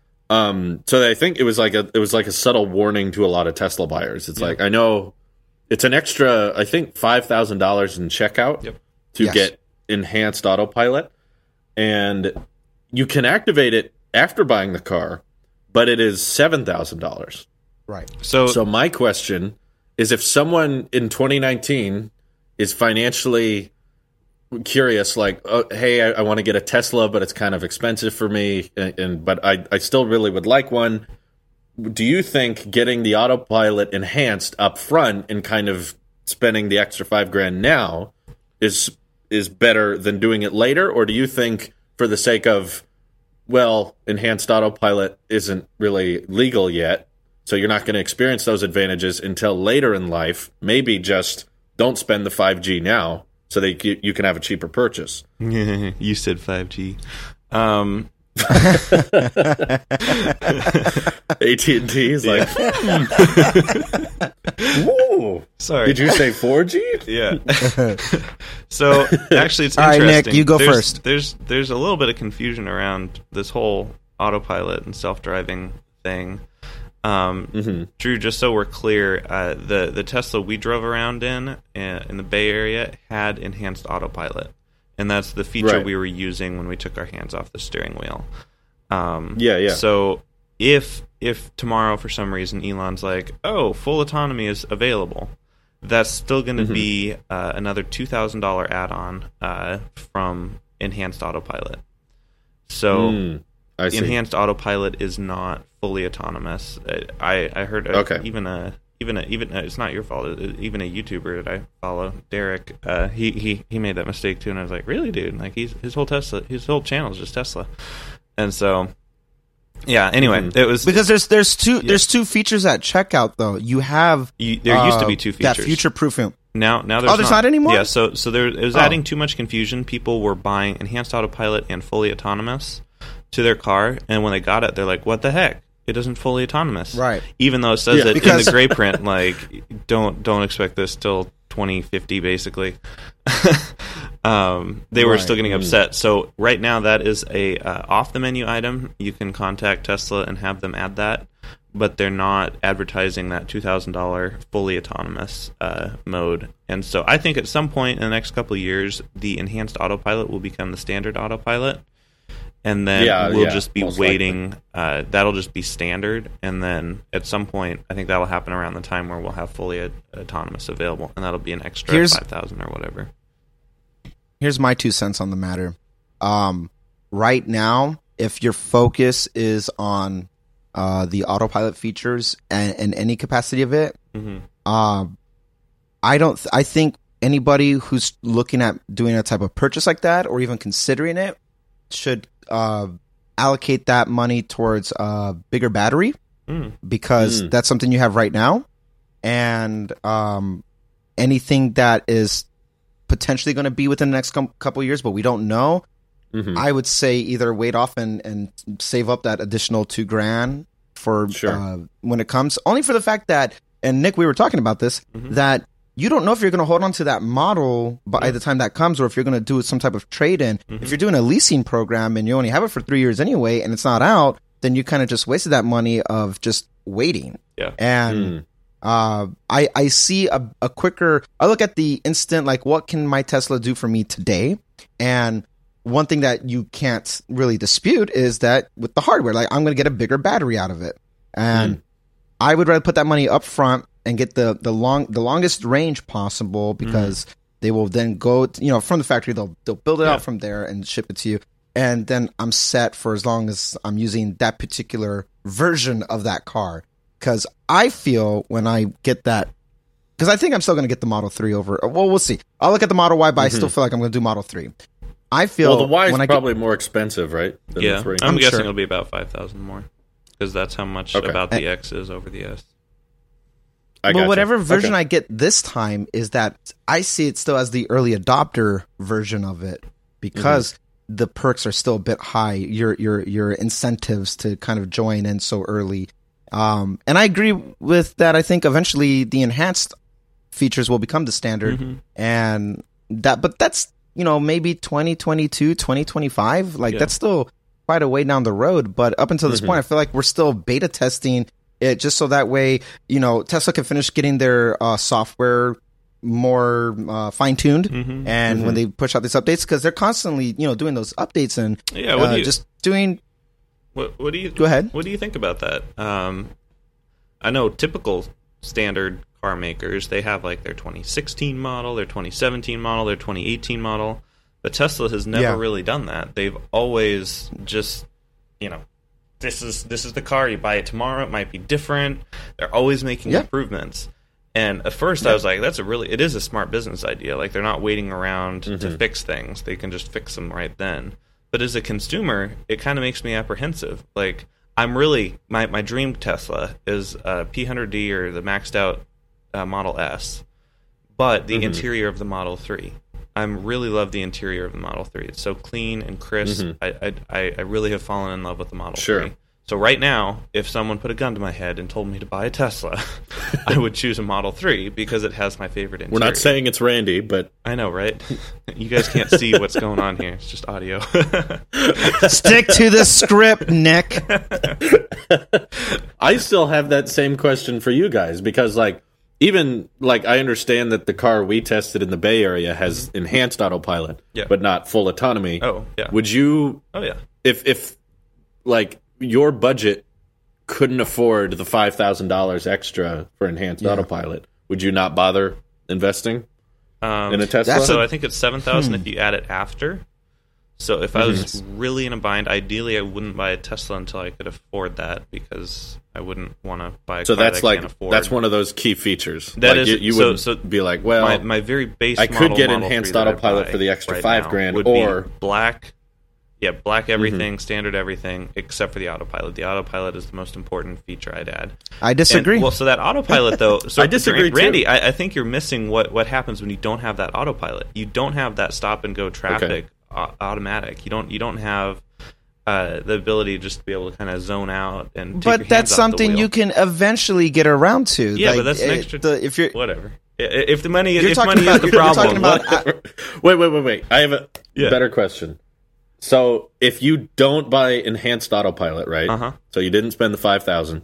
Um, so I think it was like a it was like a subtle warning to a lot of Tesla buyers. It's like, I know it's an extra, I think five thousand dollars in checkout Yep. to Yes. get enhanced autopilot, and you can activate it after buying the car, but it is seven thousand dollars. right. So, So my question is, if someone in twenty nineteen is financially curious, like, oh, hey, I, I want to get a Tesla, but it's kind of expensive for me, and, and but I, I still really would like one. Do you think getting the autopilot enhanced up front and kind of spending the extra five grand now is is better than doing it later, or do you think, for the sake of, well, enhanced autopilot isn't really legal yet, so you're not going to experience those advantages until later in life, maybe just don't spend the five G now so that you, you can have a cheaper purchase? you said five G. Um, A T and T is like, whoa, sorry. did you say four G? Yeah. So actually, it's All right, interesting. Nick, you go there's, first. There's there's a little bit of confusion around this whole autopilot and self-driving thing. Um, Mm-hmm. Drew, just so we're clear, uh, the the Tesla we drove around in uh, in the Bay Area had enhanced autopilot, and that's the feature Right. we were using when we took our hands off the steering wheel. Um, Yeah, yeah. So if if tomorrow for some reason Elon's like, oh, full autonomy is available, that's still going to Mm-hmm. be uh, another two thousand dollar add-on uh, from enhanced autopilot. So Mm, I see. enhanced autopilot is not fully autonomous. I I heard a, Okay. even a even a even a, it's not your fault. Even a YouTuber that I follow, Derek, uh, he he he made that mistake too, and I was like, really, dude? Like he's his whole Tesla, his whole channel is just Tesla, and so yeah. Anyway, Mhm. it was Because there's there's two there's two features at checkout though. You have you, there used to uh, be two features. that future proofing. Now, now there's Oh, there's not anymore? Yeah, so so there it was Oh. adding too much confusion. People were buying enhanced autopilot and fully autonomous to their car, and when they got it, they're like, "What the heck? It isn't fully autonomous." Right. Even though it says Yeah. it Because- in the gray print, like don't don't expect this till twenty fifty, basically. um, they were Right. still getting upset. So right now, that is a uh, off the menu item. You can contact Tesla and have them add that, but they're not advertising that two thousand dollars fully autonomous uh, mode. And so I think at some point in the next couple of years, the enhanced autopilot will become the standard autopilot. And then Yeah, we'll yeah, just be most waiting. Uh, that'll just be standard. And then at some point, I think that'll happen around the time where we'll have fully a- autonomous available. And that'll be an extra Here's- five thousand or whatever. Here's my two cents on the matter. Um, right now, if your focus is on uh, the autopilot features and, and any capacity of it, Mm-hmm. um, I don't. Th- I think anybody who's looking at doing a type of purchase like that, or even considering it, should uh, allocate that money towards a bigger battery, Mm. because Mm. that's something you have right now, and um, anything that is potentially going to be within the next com- couple of years, but we don't know. Mhm. I would say either wait off and, and save up that additional two grand for Sure. uh, when it comes. Only for the fact that, and Nick, we were talking about this, Mhm. that you don't know if you're going to hold on to that model by Yeah. the time that comes, or if you're going to do some type of trade in. Mhm. If you're doing a leasing program and you only have it for three years anyway, and it's not out, then you kind of just wasted that money of just waiting. Yeah. And Mm. uh, I I see a, a quicker. I look at the instant, like, what can my Tesla do for me today? And one thing that you can't really dispute is that with the hardware, like, I'm going to get a bigger battery out of it, and Mm. I would rather put that money up front and get the the long the longest range possible, because they will then go, to, you know, from the factory. They'll they'll build it Yeah. out from there and ship it to you, and then I'm set for as long as I'm using that particular version of that car. Because I feel when I get that, because I think I'm still going to get the Model three over. Well, we'll see. I'll look at the Model Y, but I still feel like I'm going to do Model three. I feel Well, the Y is when I probably more expensive, right? Than Yeah. the three. I'm, I'm guessing sure. it'll be about five thousand more. Because that's how much Okay. about the X is over the S. I But gotcha. whatever version Okay. I get this time is that I see it still as the early adopter version of it, because Mm-hmm. the perks are still a bit high. Your your your incentives to kind of join in so early. Um, and I agree with that. I think eventually the enhanced features will become the standard, Mhm. and that. But that's, you know, maybe twenty twenty-two, twenty twenty-five. Like, Yeah. that's still quite a way down the road. But up until this Mhm. point, I feel like we're still beta testing it, just so that way, you know, Tesla can finish getting their uh, software more uh, fine tuned, Mhm. and Mhm. when they push out these updates, because they're constantly, you know, doing those updates and Yeah, what uh, do you just doing. What, what do you Go ahead. What do you think about that? Um, I know typical standard car makers, they have like their twenty sixteen model, their twenty seventeen model, their twenty eighteen model, but Tesla has never Yeah. really done that. They've always just, you know, this is this is the car. You buy it tomorrow, it might be different. They're always making Yeah. improvements. And at first, I was like, "That's a really it is a smart business idea. Like they're not waiting around to Mhm. fix things; they can just fix them right then." But as a consumer, it kind of makes me apprehensive. Like, I'm really my, my dream Tesla is a P one hundred D or the maxed out uh, Model S, but the Mhm. interior of the Model three. I really love the interior of the Model three. It's so clean and crisp. Mhm. I, I I really have fallen in love with the Model Sure. three. So right now, if someone put a gun to my head and told me to buy a Tesla, I would choose a Model three because it has my favorite interior. We're not saying it's Randy, but I know, right? You guys can't see what's going on here. It's just audio. Stick to the script, Nick. I still have that same question for you guys, because like even like I understand that the car we tested in the Bay Area has enhanced autopilot, Yeah. but not full autonomy. Oh, yeah. Would you, Oh, yeah. if if like your budget couldn't afford the five thousand dollars extra for enhanced Yeah. autopilot, would you not bother investing Um, in a Tesla? That's so a- I think it's seven thousand if you add it after. So if I Mm-hmm. was really in a bind, ideally I wouldn't buy a Tesla until I could afford that, because I wouldn't want to buy a so car that's that I like can't afford. that's one of those key features. That like is- you, you so- would so be like, well, my my very base. I could model get Model enhanced three that I autopilot buy for the extra right five now grand, would be or- black. Yeah, black everything, Mm-hmm. standard everything, except for the autopilot. The autopilot is the most important feature I'd add. I disagree. And, well, so that autopilot, though. So I disagree, too. Randy. I, I think you're missing what, what happens when you don't have that autopilot. You don't have that stop and go traffic Okay. au- automatic. You don't. You don't have uh, the ability just to be able to kind of zone out and. Take but your hands that's off the something wheel. you can eventually get around to. Yeah, like, but that's an it- extra. the- if you're whatever. I- If the money, You're if talking money about- is the you're- you're problem, talking about- what- wait, wait, wait, wait. I have a Yeah. better question. So, if you don't buy enhanced autopilot, right? Uh-huh. So you didn't spend the five thousand.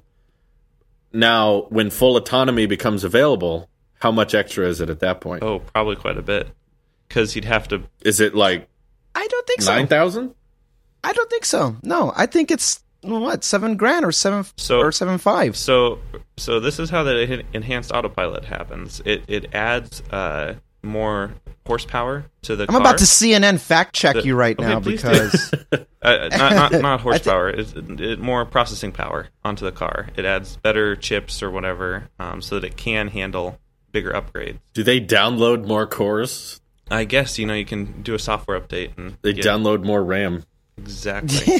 Now, when full autonomy becomes available, how much extra is it at that point? oh, probably quite a bit, because you'd have to. Is it like I don't think so. nine thousand? I don't think so. No, I think it's what seven grand or seven So- or seven five. So, so this is how the en- enhanced autopilot happens. It it adds uh, more horsepower to the I'm car. about to C N N fact check The- you right okay, now please do. because Uh, not, not, not horsepower. It's it, more processing power onto the car. It adds better chips or whatever, um, so that it can handle bigger upgrades. Do they download more cores? I guess you know you can do a software update and They get- download more RAM. exactly.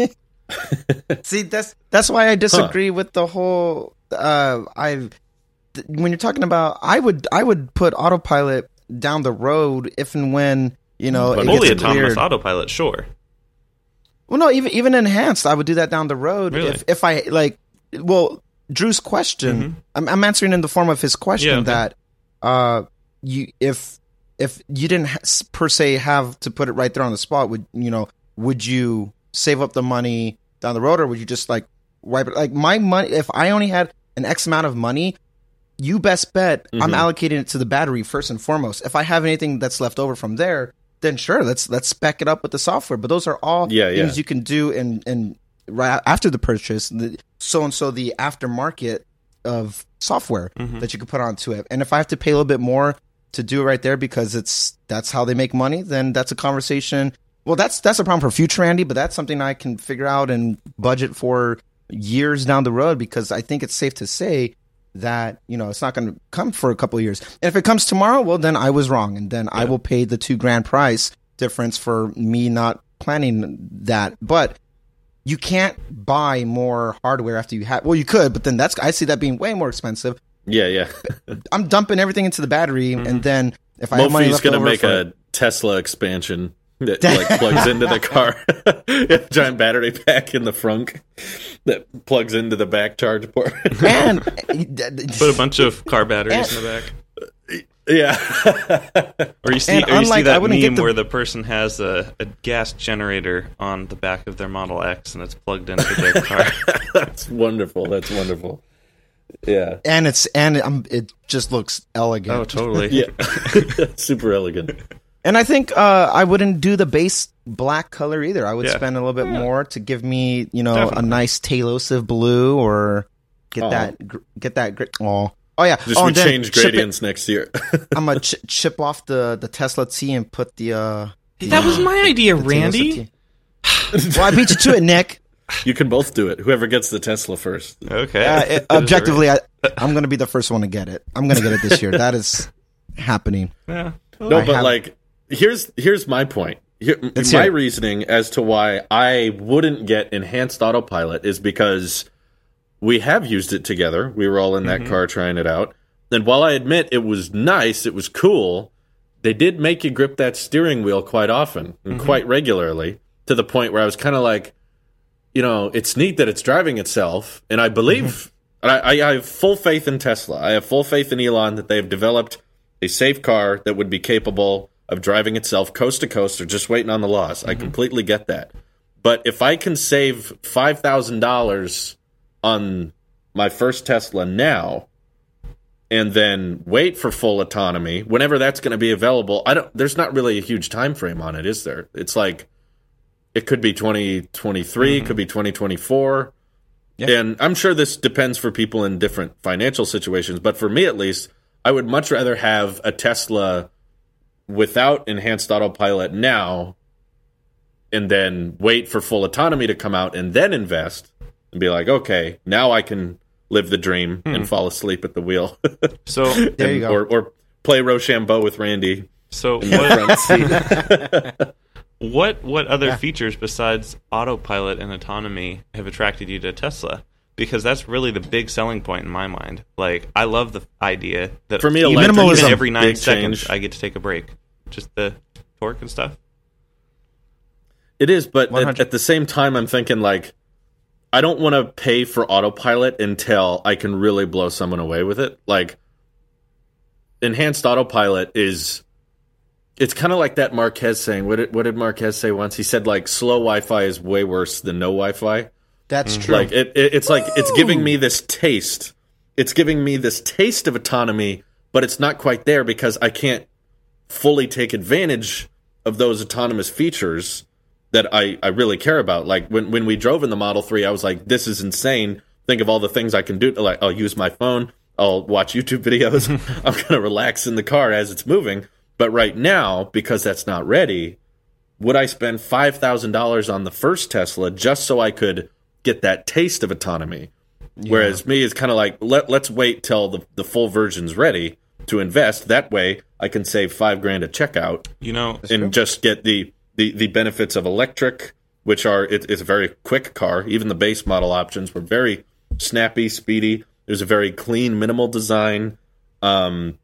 see that's that's why I disagree with the whole. Uh, I th- when you're talking about, I would I would put autopilot down the road if and when you know But it Fully gets autonomous cleared. autopilot, sure. Well, no, even even enhanced, I would do that down the road Really? if if I like. Well, Drew's question, Mhm. I'm, I'm answering in the form of his question Yeah, okay. that uh, you if if you didn't ha- s- per se have to put it right there on the spot, would you know? Would you save up the money down the road, or would you just like wipe it? Like my money, if I only had an X amount of money, you best bet I'm Mhm. allocating it to the battery first and foremost. If I have anything that's left over from there, then sure, let's let's spec it up with the software. But those are all Yeah, yeah. things you can do in in right after the purchase. The, so and so the aftermarket of software Mhm. that you can put onto it. And if I have to pay a little bit more to do it right there because it's that's how they make money, then that's a conversation. Well, that's that's a problem for future Andy, but that's something I can figure out and budget for years down the road, because I think it's safe to say that, you know, it's not going to come for a couple of years. And if it comes tomorrow, well, then I was wrong. And then I will pay the two grand price difference for me not planning that. But you can't buy more hardware after you have, well, you could, but then that's, I see that being way more expensive. Yeah, yeah. I'm dumping everything into the battery. And then if I have money Mophie's left going to over make for, a Tesla expansion that like plugs into the car. A giant battery pack in the front that plugs into the back charge port. and Put a bunch of car batteries in the back. Yeah. Or you see, And or you see unlike- I that wouldn't meme get the- where the person has a, a gas generator on the back of their Model X and it's plugged into their car. That's wonderful. That's wonderful. Yeah. and it's and um, it just looks elegant. Oh, totally. Yeah. Super elegant. And I think uh, I wouldn't do the base black color either. I would Yeah. spend a little bit more to give me, you know, Definitely. a nice Talosive blue, or get Aw. that gr- get that gr- oh oh yeah. Just oh, we and then change chip it- gradients next year. I'm gonna ch- chip off the, the Tesla T and put the. Uh, That was my idea, the Telos Randy. T. Well, I beat you to it, Nick. You can both do it. Whoever gets the Tesla first. Okay. Uh, it- objectively, I, I'm gonna be the first one to get it. I'm gonna get it this year. That is happening. Yeah. No, I but have- like here's here's my point. Here, Let's my hear it. reasoning as to why I wouldn't get enhanced autopilot is because we have used it together. We were all in that car trying it out. And while I admit it was nice, it was cool, they did make you grip that steering wheel quite often and quite regularly, to the point where I was kind of like, you know, it's neat that it's driving itself. And I believe, and I, I have full faith in Tesla. I have full faith in Elon that they've developed a safe car that would be capable of driving itself coast to coast. They're just waiting on the laws. I completely get that. But if I can save five thousand dollars on my first Tesla now, and then wait for full autonomy, whenever that's going to be available, I don't. There's not really a huge time frame on it, is there? It's like it could be twenty twenty-three, it could be twenty twenty-four. Yeah. And I'm sure this depends for people in different financial situations, but for me at least, I would much rather have a Tesla without enhanced autopilot now and then wait for full autonomy to come out and then invest and be like, okay, now I can live the dream and fall asleep at the wheel. So, There you go. Or, or play Rochambeau with Randy so in the what, front seat. what what other features besides autopilot and autonomy have attracted you to Tesla? Because that's really the big selling point in my mind. Like, I love the idea that For me, even, electric Minimalism. even every nine big seconds change. I get to take a break. Just the torque and stuff. It is, but at, at the same time, I'm thinking, like, I don't want to pay for autopilot until I can really blow someone away with it. Like, enhanced autopilot is... It's kind of like that Marquez saying. What did, what did Marquez say once? He said, like, slow Wi-Fi is way worse than no Wi-Fi. That's true. Like, it, it, it's like, it's giving me this taste. It's giving me this taste of autonomy, but it's not quite there because I can't fully take advantage of those autonomous features that I, I really care about. Like, when, when we drove in the Model three, I was like, this is insane. Think of all the things I can do. Like, I'll use my phone. I'll watch YouTube videos. I'm going to relax in the car as it's moving. But right now, because that's not ready, would I spend five thousand dollars on the first Tesla just so I could get that taste of autonomy? Yeah. Whereas me is kind of like, let, let's wait till the, the full version's ready to invest. That way, I can save five grand at checkout, you know, and true. just get the, the, the benefits of electric, which are, it, it's a very quick car. Even the base model options were very snappy, speedy. There's a very clean, minimal design. Um...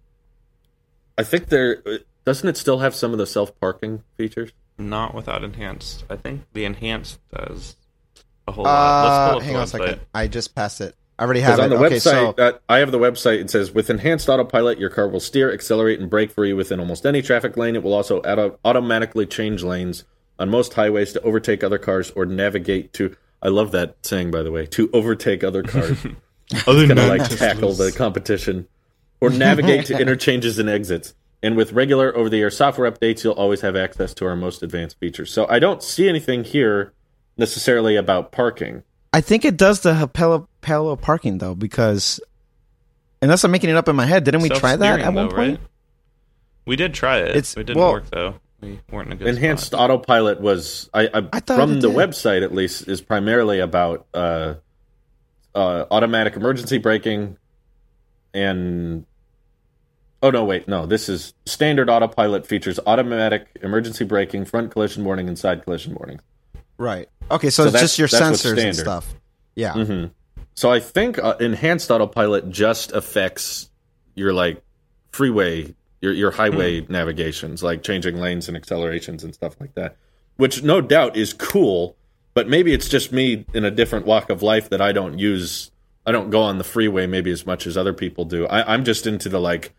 I think there doesn't it still have some of the self-parking features? Not without enhanced. I think the enhanced does a whole uh, lot. Let's pull up hang the on website. a second. I just passed it. I already have it. On the okay, website, so... uh, I have the website. It says, with enhanced autopilot, your car will steer, accelerate, and brake for you within almost any traffic lane. It will also auto- automatically change lanes on most highways to overtake other cars or navigate to... I love that saying, by the way, to overtake other cars. Other kind of like tackle the competition. Or navigate to interchanges and exits. And with regular over-the-air software updates, you'll always have access to our most advanced features. So I don't see anything here necessarily about parking. I think it does the parallel, parallel parking, though, because unless I'm making it up in my head, didn't we try that at one though, point? Right? We did try it. It's, it didn't well, work, though. We weren't in a good Enhanced spot. autopilot was, I, I, I thought from it the did. website at least, is primarily about uh, uh, automatic emergency braking and... Oh, no, wait, no. This is standard autopilot features automatic emergency braking, front collision warning, and side collision warning. Right. Okay, so, So it's that's- just your that's what's sensors and standard. stuff. Yeah. Mm-hmm. So I think uh, enhanced autopilot just affects your, like, freeway, your, your highway Hmm. navigations, like changing lanes and accelerations and stuff like that, which no doubt is cool, but maybe it's just me in a different walk of life that I don't use. I don't go on the freeway maybe as much as other people do. I, I'm just into the, like,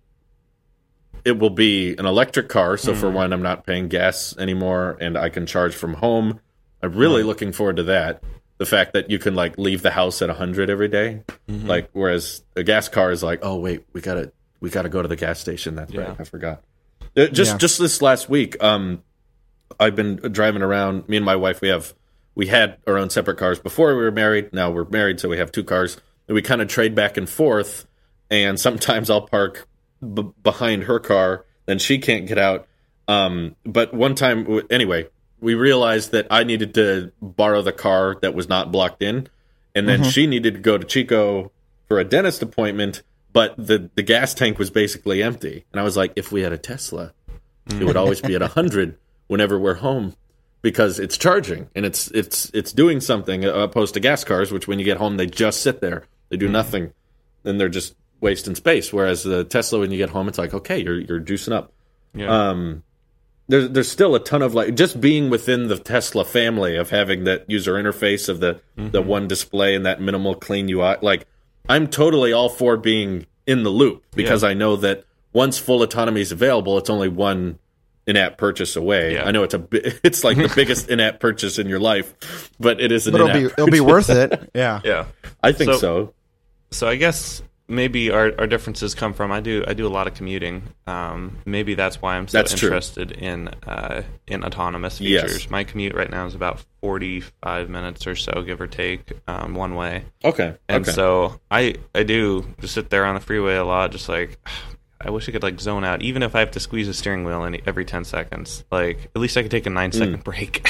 it will be an electric car, so mm. for one, I'm not paying gas anymore, and I can charge from home. I'm really right. looking forward to that. The fact that you can, like, leave the house at one hundred every day. Mm-hmm. Like, whereas a gas car is like, oh, wait, we gotta we gotta go to the gas station. That's yeah. right, I forgot. Uh, just yeah. just this last week, um, I've been driving around. Me and my wife, we have we had our own separate cars before we were married. Now we're married, so we have two cars. And we kind of trade back and forth, and sometimes I'll park B- behind her car, then she can't get out. Um, but one time, anyway, we realized that I needed to borrow the car that was not blocked in, and then mm-hmm. she needed to go to Chico for a dentist appointment, but the, the gas tank was basically empty. And I was like, if we had a Tesla, mm-hmm. it would always be at one hundred whenever we're home, because it's charging, and it's it's it's doing something, opposed to gas cars, which when you get home, they just sit there. They do mm-hmm. nothing, and they're just wasting space. Whereas the Tesla, when you get home, it's like, okay, you're you're juicing up. Yeah. Um, there's there's still a ton of, like, just being within the Tesla family of having that user interface of the mm-hmm. the one display and that minimal clean U I. Like, I'm totally all for being in the loop, because yeah. I know that once full autonomy is available, it's only one in-app purchase away. Yeah. I know it's a it's like the biggest in-app purchase in your life, but it is an but it'll in-app be it'll be worth it. Yeah, yeah. I think so. So, so I guess. Maybe our, our differences come from I do I do a lot of commuting. Um, maybe that's why I'm so that's interested true. in uh, in autonomous features. Yes. My commute right now is about forty-five minutes or so, give or take, um, one way. Okay. And okay. so I I do just sit there on the freeway a lot, just like, I wish I could, like, zone out, even if I have to squeeze a steering wheel in every ten seconds. Like, at least I could take a nine second mm. break.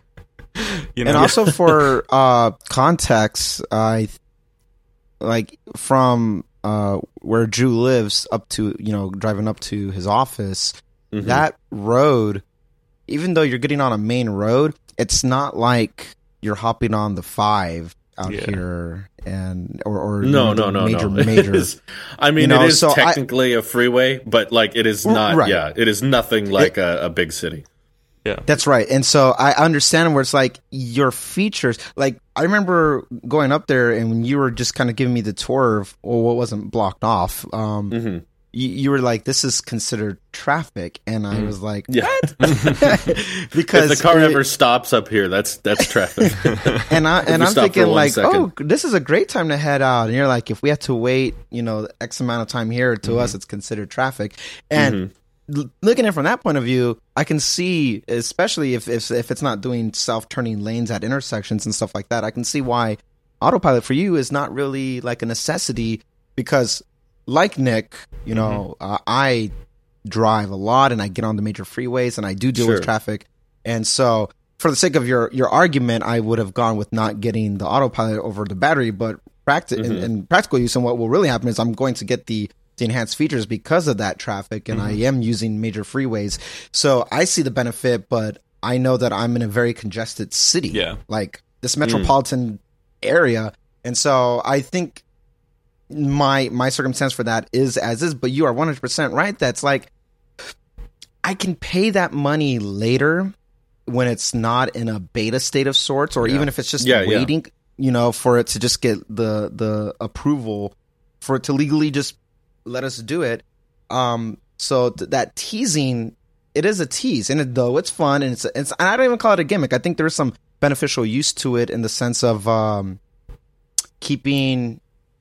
You know? And also for uh, context, I. Uh, like from uh, where Drew lives up to, you know, driving up to his office, mm-hmm. that road, even though you're getting on a main road, it's not like you're hopping on the five out yeah. here and or, or no, you know, no, no, major no. major. Is, I mean, you know, it is so technically I, a freeway, but, like, it is not. Right. Yeah, it is nothing like it, a, a big city. Yeah. That's right. And so I understand where it's like your features, like I remember going up there and when you were just kind of giving me the tour of well, what wasn't blocked off, um, mm-hmm. you, you were like, this is considered traffic. And I was like, yeah. what? Because if the car it, ever stops up here, that's that's traffic. and, I, and I'm thinking like, second. oh, this is a great time to head out. And you're like, if we have to wait, you know, X amount of time here, to mm-hmm. us, it's considered traffic. And mm-hmm. looking at it from that point of view, I can see, especially if, if if it's not doing self-turning lanes at intersections and stuff like that, I can see why autopilot for you is not really like a necessity because, like Nick, you know, mm-hmm. uh, I drive a lot and I get on the major freeways and I do deal sure. with traffic. And so for the sake of your, your argument, I would have gone with not getting the autopilot over the battery, but practi- mm-hmm. in, in practical use, and what will really happen is I'm going to get the the enhanced features because of that traffic, and mm-hmm. I am using major freeways. So I see the benefit, but I know that I'm in a very congested city, yeah. like this metropolitan mm. area. And so I think my my circumstance for that is as is, but you are one hundred percent right. That's like, I can pay that money later when it's not in a beta state of sorts, or yeah. even if it's just yeah, waiting, yeah. you know, for it to just get the the approval for it to legally just let us do it. Um, so th- that teasing, it is a tease, and it, though it's fun, and it's, it's and I don't even call it a gimmick. I think there's some beneficial use to it in the sense of um, keeping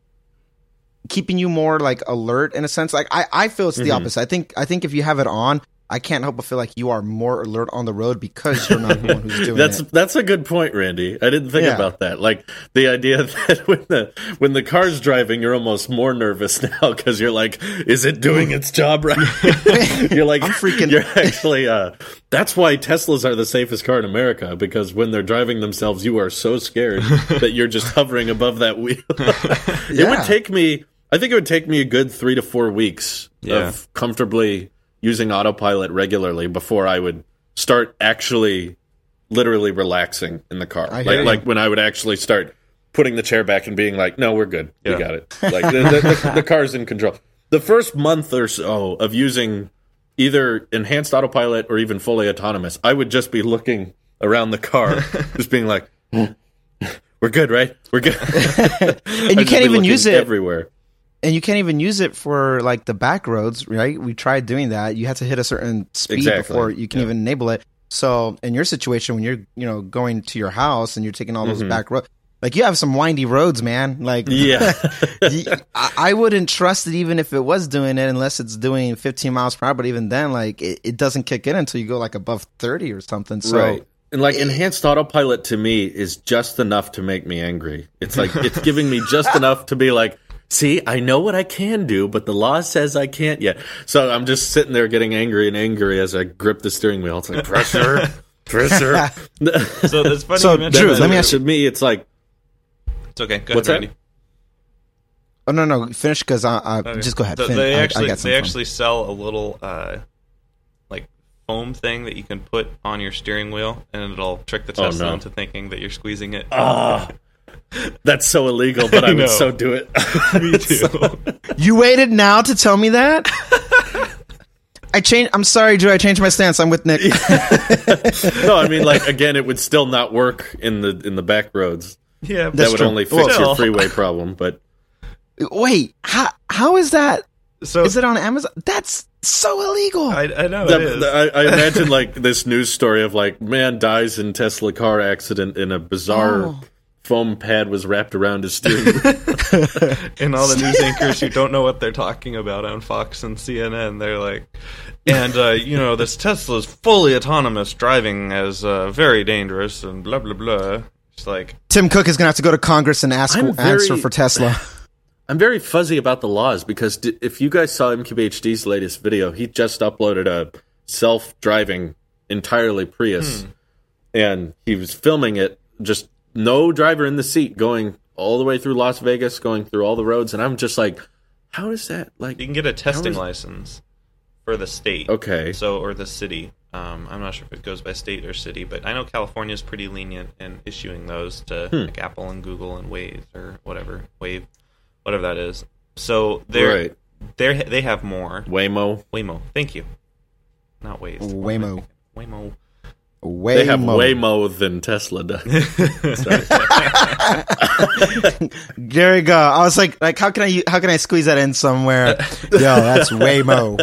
keeping you more like alert in a sense. Like I, I feel it's the mm-hmm. opposite. I think I think if you have it on, I can't help but feel like you are more alert on the road because you're not the one who's doing that's, it. That's a good point, Randy. I didn't think yeah. about that. Like the idea that when the when the car's driving, you're almost more nervous now because you're like, is it doing its job right? You're like, I'm freaking. You're actually. Uh, that's why Teslas are the safest car in America, because when they're driving themselves, you are so scared that you're just hovering above that wheel. It yeah. would take me. I think it would take me a good three to four weeks yeah. of comfortably using autopilot regularly before I would start actually literally relaxing in the car. Like, like when I would actually start putting the chair back and being like, no, we're good. Yeah. We got it. Like the, the, the, the car's in control. The first month or so of using either enhanced autopilot or even fully autonomous, I would just be looking around the car, just being like, we're good, right? We're good. And you can't even use it everywhere. And you can't even use it for like the back roads, right? We tried doing that. You had to hit a certain speed exactly. before you can yeah. even enable it. So in your situation, when you're, you know, going to your house and you're taking all those mm-hmm. back roads, like you have some windy roads, man. Like, yeah, I, I wouldn't trust it even if it was doing it, unless it's doing fifteen miles per hour. But even then, like it, it doesn't kick in until you go like above thirty or something. So. Right. And like enhanced autopilot to me is just enough to make me angry. It's like it's giving me just enough to be like, see, I know what I can do, but the law says I can't yet. So I'm just sitting there getting angry and angry as I grip the steering wheel. It's like pressure, pressure. So that's funny. So, you mentioned Drew, that. let me ask you. To me, it's like it's okay. Go what's ahead, that? Randy. Oh no, no, finish because I, I Okay. just go ahead. The, Fin- they I- actually I got some they fun. actually sell a little uh, like foam thing that you can put on your steering wheel, and it'll trick the Oh, Tesla no. into thinking that you're squeezing it. Ah, that's so illegal, but I, I would know. so do it. Me too. You waited now to tell me that? I changed. I'm sorry, Drew. I changed my stance. I'm with Nick. No, I mean, like again, it would still not work in the in the back roads. Yeah, That That's would true. only fix Well, your freeway problem. But Wait, how how is that? so Is it on Amazon? That's so illegal. I, I know the, it is. the- I, I imagine like this news story of like man dies in Tesla car accident in a bizarre Oh. foam pad was wrapped around his steering wheel. And all the news anchors who don't know what they're talking about on Fox and C N N, they're like, and, uh, you know, this Tesla's fully autonomous driving is uh, very dangerous and blah, blah, blah. It's like, Tim Cook is going to have to go to Congress and ask I'm very- answer for Tesla. I'm very fuzzy about the laws because d- if you guys saw M Q B H D's latest video, he just uploaded a self-driving entirely Prius, Hmm. and he was filming it, just no driver in the seat, going all the way through Las Vegas, going through all the roads, and I'm just like, how is that? Like, you can get a testing is- license for the state. Okay. So, or the city. Um, I'm not sure if it goes by state or city, but I know California is pretty lenient in issuing those to Hmm. like Apple and Google and Wave or whatever, Wave, whatever that is. So they're, Right. they're they have more. Waymo. Waymo. Thank you. Not Waze. Waymo. Waymo. Waymo. They have Waymo than Tesla does. There you go. I was like, like, how can I, how can I squeeze that in somewhere? Yo, that's Waymo.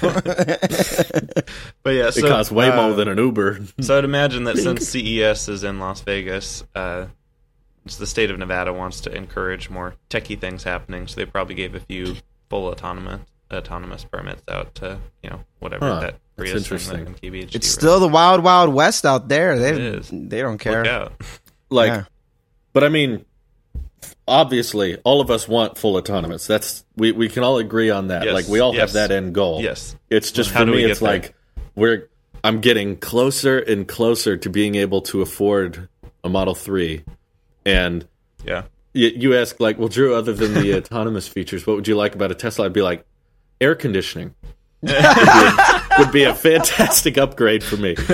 But yeah, It so, costs way uh, more than an Uber. So I'd imagine that since C E S is in Las Vegas, uh, the state of Nevada wants to encourage more techie things happening, so they probably gave a few full autonomous autonomous permits out to, you know, whatever Huh, that that's Prius interesting. and M K B H D It's really still the wild, wild west out there. They, It is. they don't look care. out. Like, Yeah. but I mean, obviously, all of us want full autonomous. That's we, we can all agree on that. Yes, Like, we all yes. have that end goal. Yes. It's just How for do we me, get it's there? like we're. I'm getting closer and closer to being able to afford a Model three, and Yeah. you, you ask like, well, Drew, other than the autonomous features, what would you like about a Tesla? I'd be like, air conditioning. would, be a, would be a fantastic upgrade for me.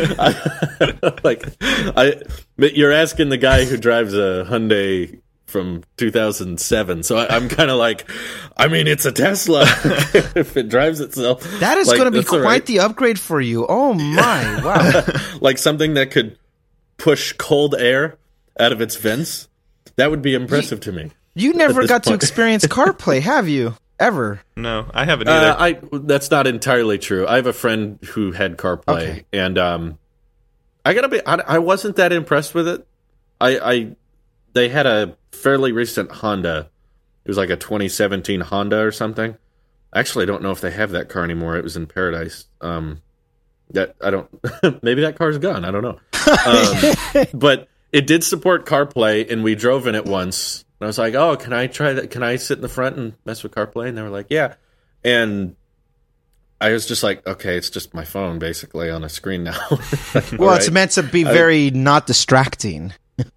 I, like, I, but you're asking the guy who drives a Hyundai from two thousand seven, so I, I'm kind of like, I mean, it's a Tesla. If it drives itself, That is like, going to be that's all quite right. the upgrade for you. Oh my, wow. Like something that could push cold air out of its vents. That would be impressive to me. You never this got to point. experience CarPlay, have you? Ever? No, I haven't either. Uh, I that's not entirely true. I have a friend who had CarPlay, Okay. and um, I gotta be. I, I wasn't that impressed with it. I, I they had a fairly recent Honda. It was like a twenty seventeen Honda or something. Actually, I don't know if they have that car anymore. It was in Paradise. Um, that I don't. Maybe that car's gone. I don't know. Um, but it did support CarPlay, and we drove in it once. And I was like, "Oh, can I try that? Can I sit in the front and mess with CarPlay?" And they were like, "Yeah." And I was just like, "Okay, it's just my phone basically on a screen now." Well, All it's right. meant to be very not distracting.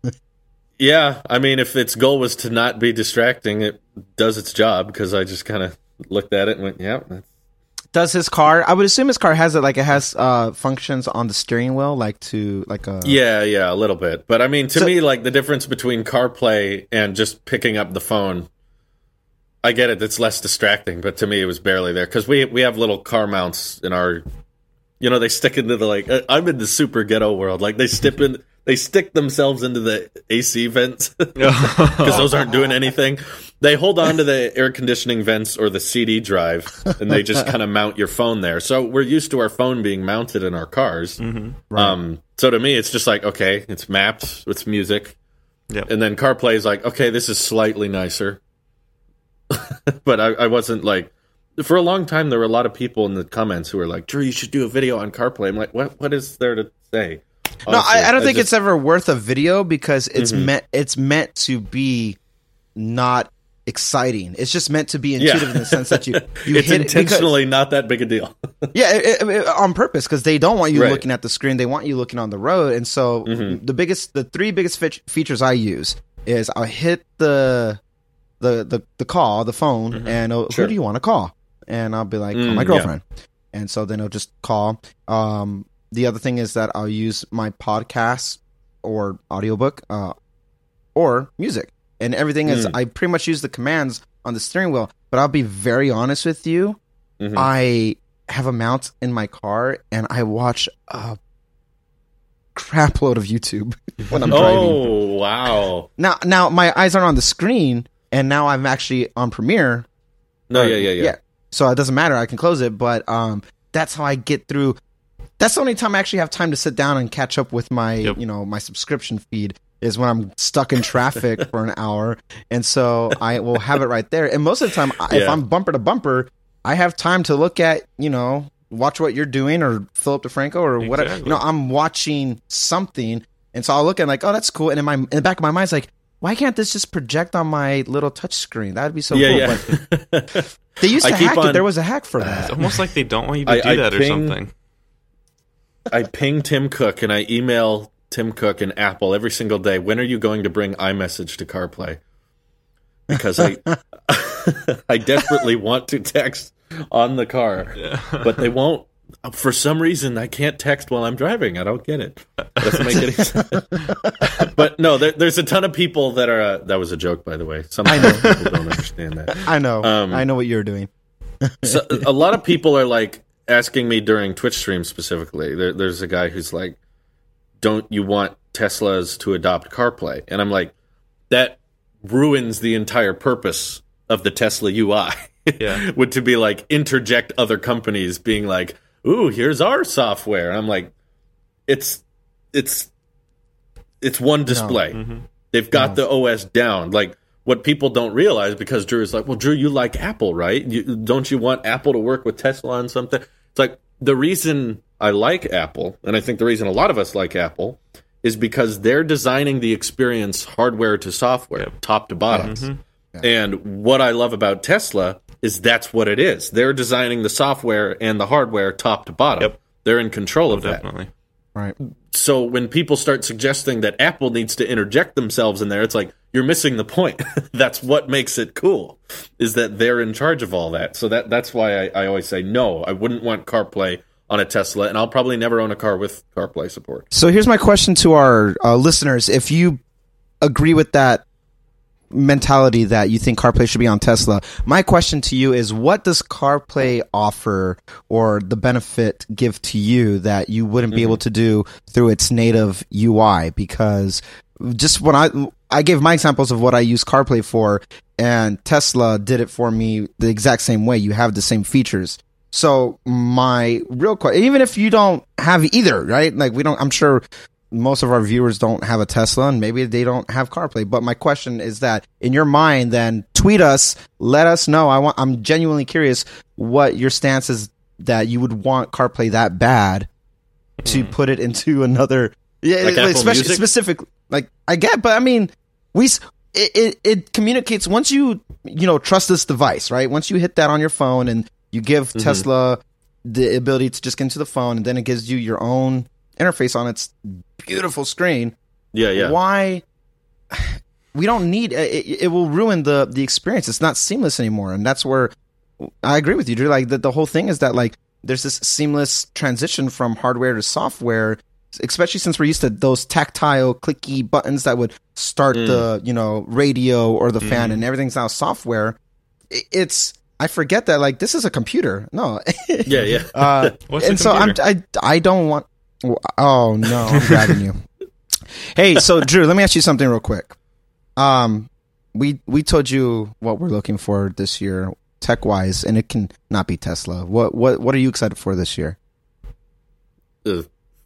Yeah, I mean, if its goal was to not be distracting, it does its job because I just kind of looked at it and went, "Yeah." That's Does his car? I would assume his car has it. Like it has uh, functions on the steering wheel, like to like a. Yeah, yeah, a little bit. But I mean, to So- me, like the difference between CarPlay and just picking up the phone, I get it. It's less distracting, but to me, it was barely there because we we have little car mounts in our, you know, they stick into the like. uh, I'm in the super ghetto world. Like they stick in, they stick themselves into the A C vents because those aren't doing anything. They hold on to the air conditioning vents or the C D drive, and they just kind of mount your phone there. So we're used to our phone being mounted in our cars. Mm-hmm. Um, so to me, it's just like, okay, it's mapped, it's music. Yep. And then CarPlay is like, okay, this is slightly nicer. But I, I wasn't like, for a long time, there were a lot of people in the comments who were like, Drew, you should do a video on CarPlay. I'm like, what? What is there to say? No, I, I don't think just- it's ever worth a video because it's Mhm. meant it's meant to be not exciting. It's just meant to be intuitive Yeah. in the sense that you you it's hit it because- intentionally not that big a deal. yeah, it, it- it- on purpose because they don't want you Right. looking at the screen. They want you looking on the road. And so Mhm. the biggest, the three biggest fe- features I use is I'll hit the the the, the call, the phone, Mhm. and uh, Sure. who do you want to call? And I'll be like, call Mm, my yeah. girlfriend. And so then I'll just call. Um, the other thing is that I'll use my podcast or audiobook uh, or music. And everything is, Mm. I pretty much use the commands on the steering wheel. But I'll be very honest with you. Mhm. I have a mount in my car and I watch a crap load of YouTube when I'm driving. Oh, wow. Now, now my eyes aren't on the screen, and now I'm actually on Premiere. No, Or- yeah, yeah, yeah. So it doesn't matter. I can close it, but um, that's how I get through. That's the only time I actually have time to sit down and catch up with my, Yep. you know, my subscription feed is when I'm stuck in traffic for an hour, and so I will have it right there. And most of the time, I if Yeah. I'm bumper to bumper, I have time to look at, you know, watch what you're doing or Philip DeFranco or whatever. Exactly. You know, I'm watching something, and so I'll look at like, oh, that's cool. And in my in the back of my mind, it's like, why can't this just project on my little touch screen? That'd be so yeah, cool. yeah. But they used I to keep hack it. on- There was a hack for It's that. almost like they don't want you to I- do I that or ping- something. I ping Tim Cook and I email Tim Cook and Apple every single day. When are you going to bring iMessage to CarPlay? Because I I desperately want to text on the car, but they won't. For some reason, I can't text while I'm driving. I don't get it. Doesn't make any sense. But no, there, there's a ton of people that are. Uh, that was a joke, by the way. Sometimes people don't understand that. I know. Um, I know what you're doing. So a lot of people are like asking me during Twitch streams specifically. There, there's a guy who's like, don't you want Teslas to adopt CarPlay? And I'm like, that ruins the entire purpose of the Tesla U I. Yeah. Would to be like interject other companies being like, ooh, here's our software. And I'm like, it's it's it's one display. No. Mm-hmm. They've got no. the O S down. Like, what people don't realize, because Drew is like, well, Drew, you like Apple, right? You, don't you want Apple to work with Tesla on something? It's like, the reason I like Apple, and I think the reason a lot of us like Apple, is because they're designing the experience hardware to software, yep. top to bottom. Mm-hmm. Yeah. And what I love about Tesla is that's what it is. They're designing the software and the hardware top to bottom. Yep. They're in control of that. Definitely. Right. So when people start suggesting that Apple needs to interject themselves in there, it's like, you're missing the point. That's what makes it cool, is that they're in charge of all that. So that that's why I, I always say, no, I wouldn't want CarPlay on a Tesla, and I'll probably never own a car with CarPlay support. So here's my question to our uh, listeners. If you agree with that mentality that you think CarPlay should be on Tesla, my question to you is, what does CarPlay offer or the benefit give to you that you wouldn't mm-hmm. be able to do through its native U I? Because just when I I gave my examples of what I use CarPlay for, and Tesla did it for me the exact same way. You have the same features. So my real question, even if you don't have either, right? Like we don't, I'm sure most of our viewers don't have a Tesla, and maybe they don't have CarPlay. But my question is that, in your mind, then tweet us, let us know. I want, I'm genuinely curious what your stance is, that you would want CarPlay that bad to mm. put it into another, yeah, like like especially specifically. Like I get, but I mean, we it, it it communicates once you you know trust this device, right? Once you hit that on your phone and you give mm-hmm. Tesla the ability to just get into the phone, and then it gives you your own interface on its beautiful screen. Yeah, yeah. Why we don't need it? It will ruin the the experience. It's not seamless anymore, and that's where I agree with you, Drew. Like the the whole thing is that like there's this seamless transition from hardware to software, especially since we're used to those tactile, clicky buttons that would start mm. the, you know, radio or the mm. fan, and everything's now software. It's, I forget that, like, this is a computer. No. Yeah, yeah. Uh, What's and so I'm, I, I don't want, oh no, I'm grabbing you. Hey, so Drew, let me ask you something real quick. Um, we, we told you what we're looking for this year, tech-wise, and it can not be Tesla. What, what, what are you excited for this year? Uh.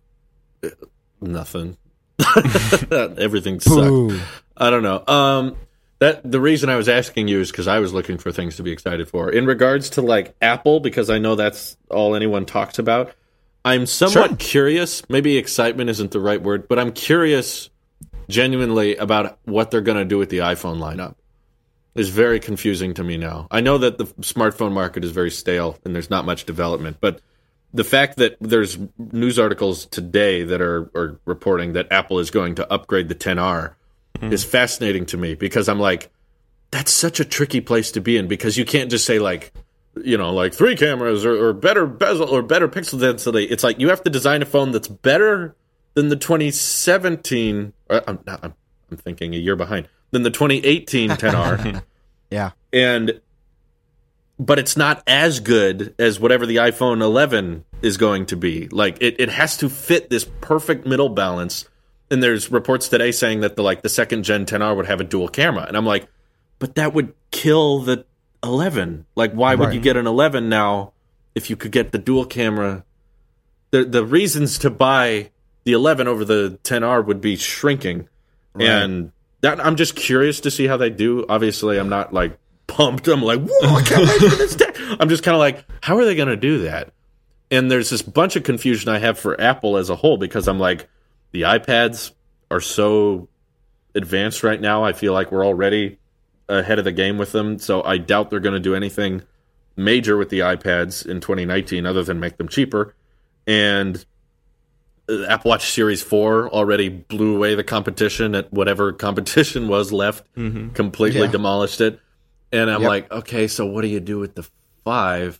Nothing. Everything sucked. Boo. I don't know. Um, that the reason I was asking you is because I was looking for things to be excited for. In regards to like Apple, because I know that's all anyone talks about, I'm somewhat sure. curious. Maybe excitement isn't the right word, but I'm curious genuinely about what they're going to do with the iPhone lineup. It's very confusing to me now. I know that the smartphone market is very stale and there's not much development, but the fact that there's news articles today that are, are reporting that Apple is going to upgrade the ten R mm-hmm. is fascinating to me, because I'm like, that's such a tricky place to be in, because you can't just say like, you know, like three cameras or, or better bezel or better pixel density. It's like you have to design a phone that's better than the twenty seventeen. Or I'm, not, I'm, I'm thinking a year behind than the twenty eighteen ten R. Yeah, and. But it's not as good as whatever the iPhone eleven is going to be. Like it, it has to fit this perfect middle balance. And there's reports today saying that the like the second gen ten R would have a dual camera, and I'm like, but that would kill the eleven. Like, why would right. you get an eleven now if you could get the dual camera? The the reasons to buy the eleven over the ten R would be shrinking, right. and that I'm just curious to see how they do. Obviously, I'm not like. Pumped. I'm like, whoa, I can't wait for this tech. I'm just kind of like, how are they going to do that? And there's this bunch of confusion I have for Apple as a whole, because I'm like, the iPads are so advanced right now. I feel like we're already ahead of the game with them. So I doubt they're going to do anything major with the iPads in twenty nineteen other than make them cheaper. And Apple Watch Series four already blew away the competition at whatever competition was left, mm-hmm. completely yeah. demolished it. And I'm yep. like, okay, so what do you do with the five?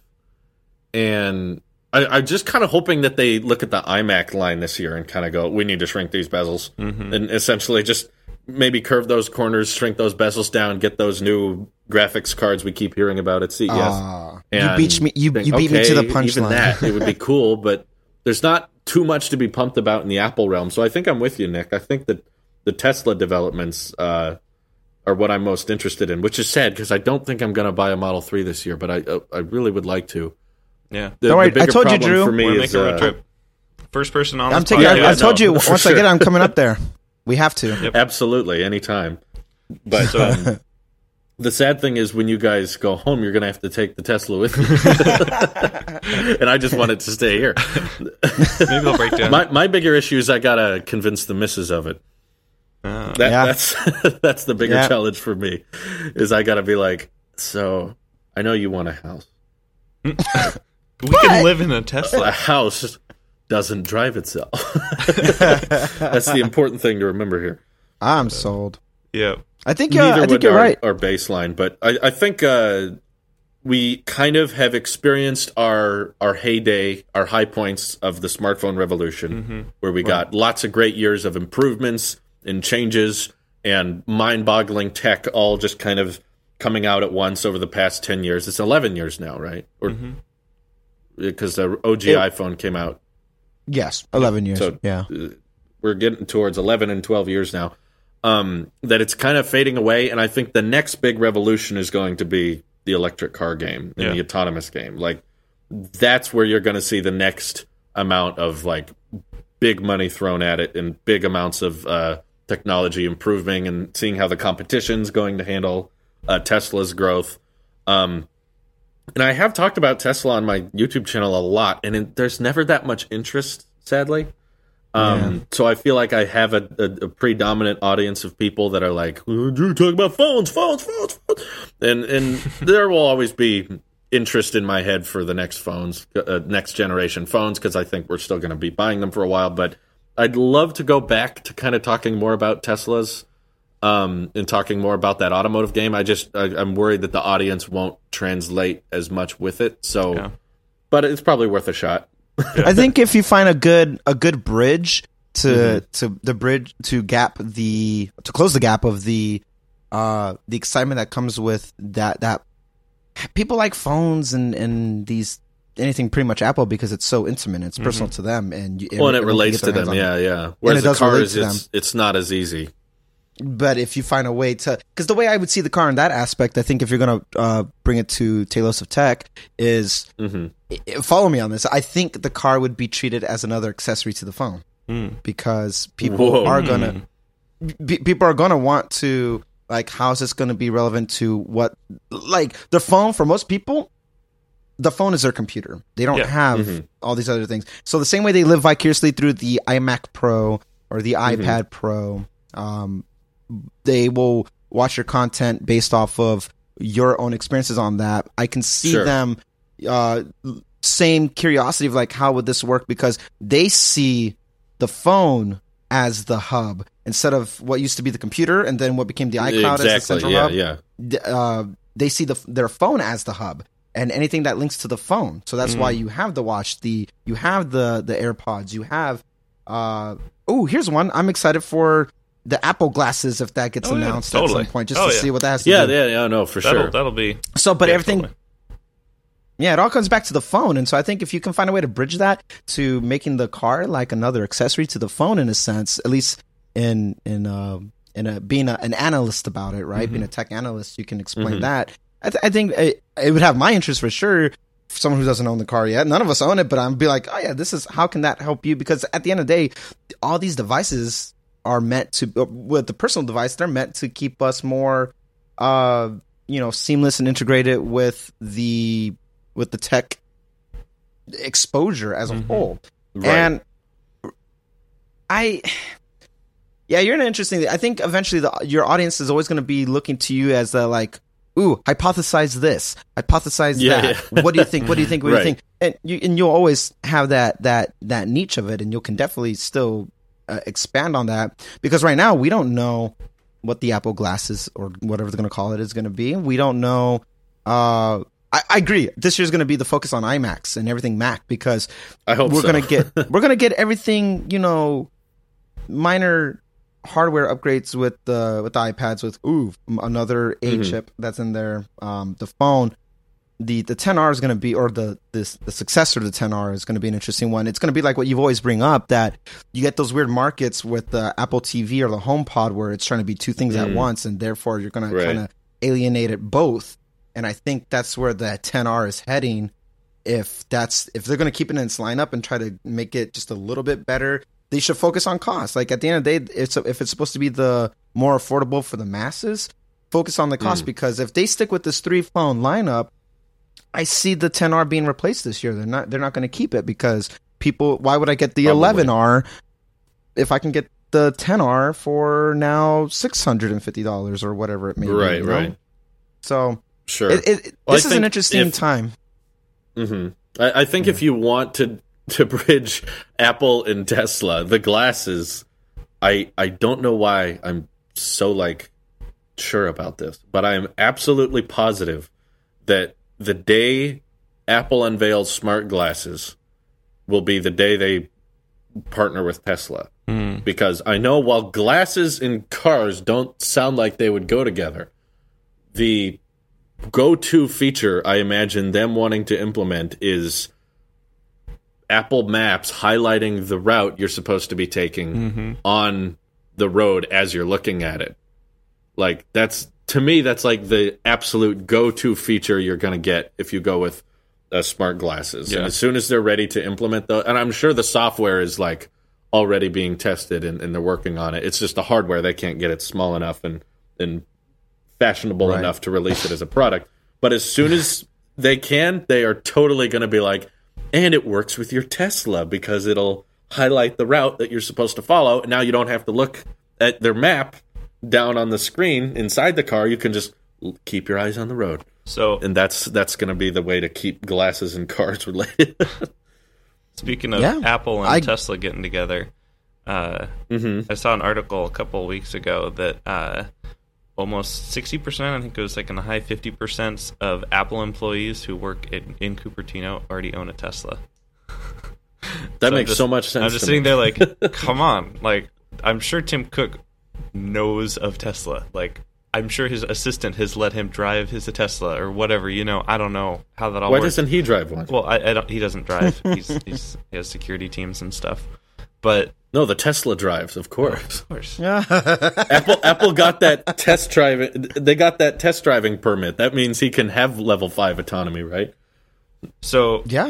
And I, I'm just kind of hoping that they look at the iMac line this year and kind of go, we need to shrink these bezels. Mm-hmm. And essentially just maybe curve those corners, shrink those bezels down, get those new graphics cards we keep hearing about at C E S. Uh, you beat me, you, think, you beat okay, me to the punchline. Even that, it would be cool, but there's not too much to be pumped about in the Apple realm. So I think I'm with you, Nick. I think that the Tesla developments uh, are what I'm most interested in, which is sad because I don't think I'm going to buy a Model three this year, but I uh, I really would like to. Yeah. The, Don't worry, the bigger I told you, problem Drew. For me We're is, making a road uh, trip. First person on I'm this taking. podcast. I, I told no, you for once sure. I get it, I'm coming up there. We have to. Yep. Absolutely, anytime. But um, the sad thing is when you guys go home, you're going to have to take the Tesla with you. And I just want it to stay here. Maybe they'll break down. My my bigger issue is I got to convince the missus of it. Uh, That, Yeah. That's that's the bigger Yeah. challenge for me, is I got to be like, so I know you want a house. we can live in a Tesla. A house doesn't drive itself. That's the important thing to remember here. I'm sold. Yeah. I think. Uh, Neither I think would you're our, right. our baseline, but I, I think uh, we kind of have experienced our our heyday, our high points of the smartphone revolution, Mm-hmm. where we got lots of great years of improvements and changes and mind-boggling tech, all just kind of coming out at once over the past ten years. It's eleven years now, right? Or Mm-hmm. because the O G It- iPhone came out. Yes, eleven years. So yeah. uh, we're getting towards eleven and twelve years now. Um, that it's kind of fading away, and I think the next big revolution is going to be the electric car game and Yeah. the autonomous game. Like that's where you're going to see the next amount of like big money thrown at it and big amounts of uh, technology improving and seeing how the competition's going to handle uh, Tesla's growth. Um, and I have talked about Tesla on my YouTube channel a lot, and it, there's never that much interest, sadly. Um, So I feel like I have a, a, a predominant audience of people that are like, "Oh, Drew, talk about phones, phones, phones, phones," and and there will always be interest in my head for the next phones, uh, next generation phones, because I think we're still going to be buying them for a while. But I'd love to go back to kind of talking more about Teslas um, and talking more about that automotive game. I just I, I'm worried that the audience won't translate as much with it. So, Yeah. but it's probably worth a shot. I think if you find a good a good bridge to Mm-hmm. to the bridge to gap the to close the gap of the uh the excitement that comes with that that people like phones and and these anything pretty much Apple because it's so intimate, it's personal to them, and you, Well, and it everyone can relates get to their them, hands on yeah, yeah. Whereas it the does relate cars, to them. it's it's not as easy. But if you find a way to, because the way I would see the car in that aspect, I think if you're going to uh, bring it to Talos of Tech, is Mhm. i- follow me on this. I think the car would be treated as another accessory to the phone Mm. because people Whoa. are gonna be, people are gonna want to like how is this going to be relevant to what like the phone for most people. The phone is their computer. They don't Yeah. have Mhm. all these other things. So the same way they live vicariously through the iMac Pro or the Mm-hmm. iPad Pro, um, they will watch your content based off of your own experiences on that. I can see Sure. them uh, same curiosity of like how would this work because they see the phone as the hub instead of what used to be the computer and then what became the iCloud as the Exactly. central Yeah, hub. yeah. th- uh, they see the their phone as the hub and anything that links to the phone. So that's why you have the watch, the you have the the AirPods, you have. Uh, oh, here's one. I'm excited for the Apple glasses if that gets Oh, yeah, announced at totally. some point, just Oh, to yeah. see what that has to Yeah, do. yeah, yeah, no, for That'll sure. that'll be. So, but yeah, everything. totally. Yeah, it all comes back to the phone, and so I think if you can find a way to bridge that to making the car like another accessory to the phone, in a sense, at least in in uh, in a, being a, an analyst about it, right? Being a tech analyst, you can explain Mhm. that. I, th- I think it, it would have my interest for sure. For someone who doesn't own the car yet, none of us own it, but I'm be like, oh yeah, this is how can that help you? Because at the end of the day, all these devices are meant to, uh, with the personal device, they're meant to keep us more, uh, you know, seamless and integrated with the with the tech exposure as a whole. Right. And I, yeah, you're in an interesting. I think eventually the, your audience is always going to be looking to you as a like, ooh, hypothesize this, hypothesize Yeah, that. yeah. What do you think? What do you think? What do Right. you think? And you and you'll always have that that that niche of it, and you can definitely still uh, expand on that because right now we don't know what the Apple glasses or whatever they're going to call it is going to be. We don't know. Uh, I, I agree. This year's going to be the focus on iMacs and everything Mac because I hope we're so. going to get we're going to get everything. You know, minor hardware upgrades with the with the iPads with ooh another A Mhm. chip that's in there. Um, the phone. the the ten R is going to be, or the this the successor to the ten R is going to be an interesting one. It's going to be like what you've always bring up, that you get those weird markets with the Apple T V or the HomePod where it's trying to be two things mm. at once, and therefore you're going right. to kind of alienate it both. And I think that's where the ten R is heading. If that's if they're going to keep it in its lineup and try to make it just a little bit better, they should focus on cost. Like at the end of the day, it's if it's supposed to be the more affordable for the masses, focus on the cost. Mm. Because if they stick with this three phone lineup, I see the ten R being replaced this year. They're not. They're not going to keep it because people. Why would I get the Probably. eleven R if I can get the ten R for now six hundred and fifty dollars or whatever it may right, be? Right. Right. So sure. It, it, well, this I is an interesting if, time. Mm-hmm. I, I think yeah. if you want to to bridge Apple and Tesla, the glasses, I I don't know why I'm so like sure about this, but I am absolutely positive that the day Apple unveils smart glasses will be the day they partner with Tesla. Mm. Because I know while glasses in cars don't sound like they would go together, the go-to feature I imagine them wanting to implement is Apple Maps highlighting the route you're supposed to be taking mm-hmm. on the road as you're looking at it. Like, that's, to me, that's like the absolute go-to feature you're going to get if you go with uh, smart glasses. Yeah. And as soon as they're ready to implement the, and I'm sure the software is like already being tested and, and they're working on it. It's just the hardware, they can't get it small enough and and fashionable right. enough to release it as a product. But as soon as they can, they are totally going to be like, and it works with your Tesla because it'll highlight the route that you're supposed to follow. And now you don't have to look at their map down on the screen inside the car. You can just keep your eyes on the road. So, and that's that's going to be the way to keep glasses and cars related. Speaking of yeah, Apple and I... Tesla getting together, uh, mm-hmm. I saw an article a couple of weeks ago that uh, almost sixty percent, I think it was like in the high fifty percent of Apple employees who work in, in Cupertino already own a Tesla. That so makes just, so much sense. I'm just sitting me. there like, come on. Like, I'm sure Tim Cook knows of Tesla. Like, I'm sure his assistant has let him drive his Tesla or whatever. You know, I don't know how that all Why works. doesn't he drive one? Well, I, I don't, he doesn't drive. he's, he's, he has security teams and stuff. But no, the Tesla drives, of course. Of course. Apple Apple got that test driving. They got that test driving permit. That means he can have level five autonomy, right? So yeah.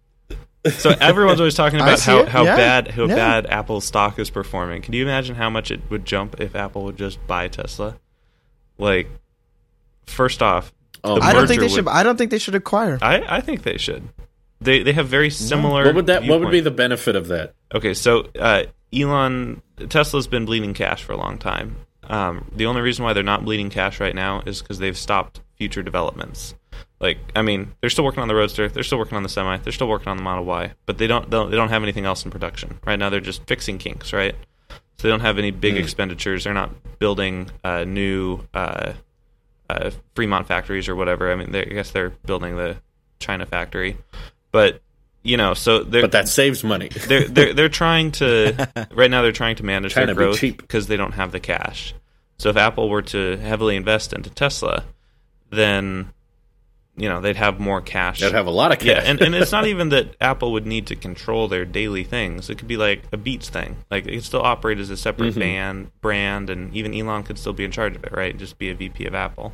So everyone's always talking about how, how yeah. bad how yeah. bad Apple's stock is performing. Can you imagine how much it would jump if Apple would just buy Tesla? Like, first off, oh, I don't think they would, should. I don't think they should acquire. I, I think they should. They they have very similar. What would that? Viewpoint. What would be the benefit of that? Okay, so uh, Elon Tesla's been bleeding cash for a long time. Um, the only reason why they're not bleeding cash right now is because they've stopped future developments. Like, I mean, they're still working on the Roadster, they're still working on the Semi, they're still working on the Model Y, but they don't they don't, they don't have anything else in production right now. They're just fixing kinks, right? So they don't have any big mm. expenditures. They're not building uh, new uh, uh, Fremont factories or whatever. I mean, I guess they're building the China factory, but you know, so they're but that saves money. they're they're they're trying to right now. They're trying to manage trying their to growth be cheap because they don't have the cash. So if Apple were to heavily invest into Tesla, then you know they'd have more cash. They'd have a lot of cash. Yeah, and, and it's not even that Apple would need to control their daily things. It could be like a Beats thing. Like it could still operate as a separate mm-hmm. band, brand, and even Elon could still be in charge of it, right? Just be a V P of Apple.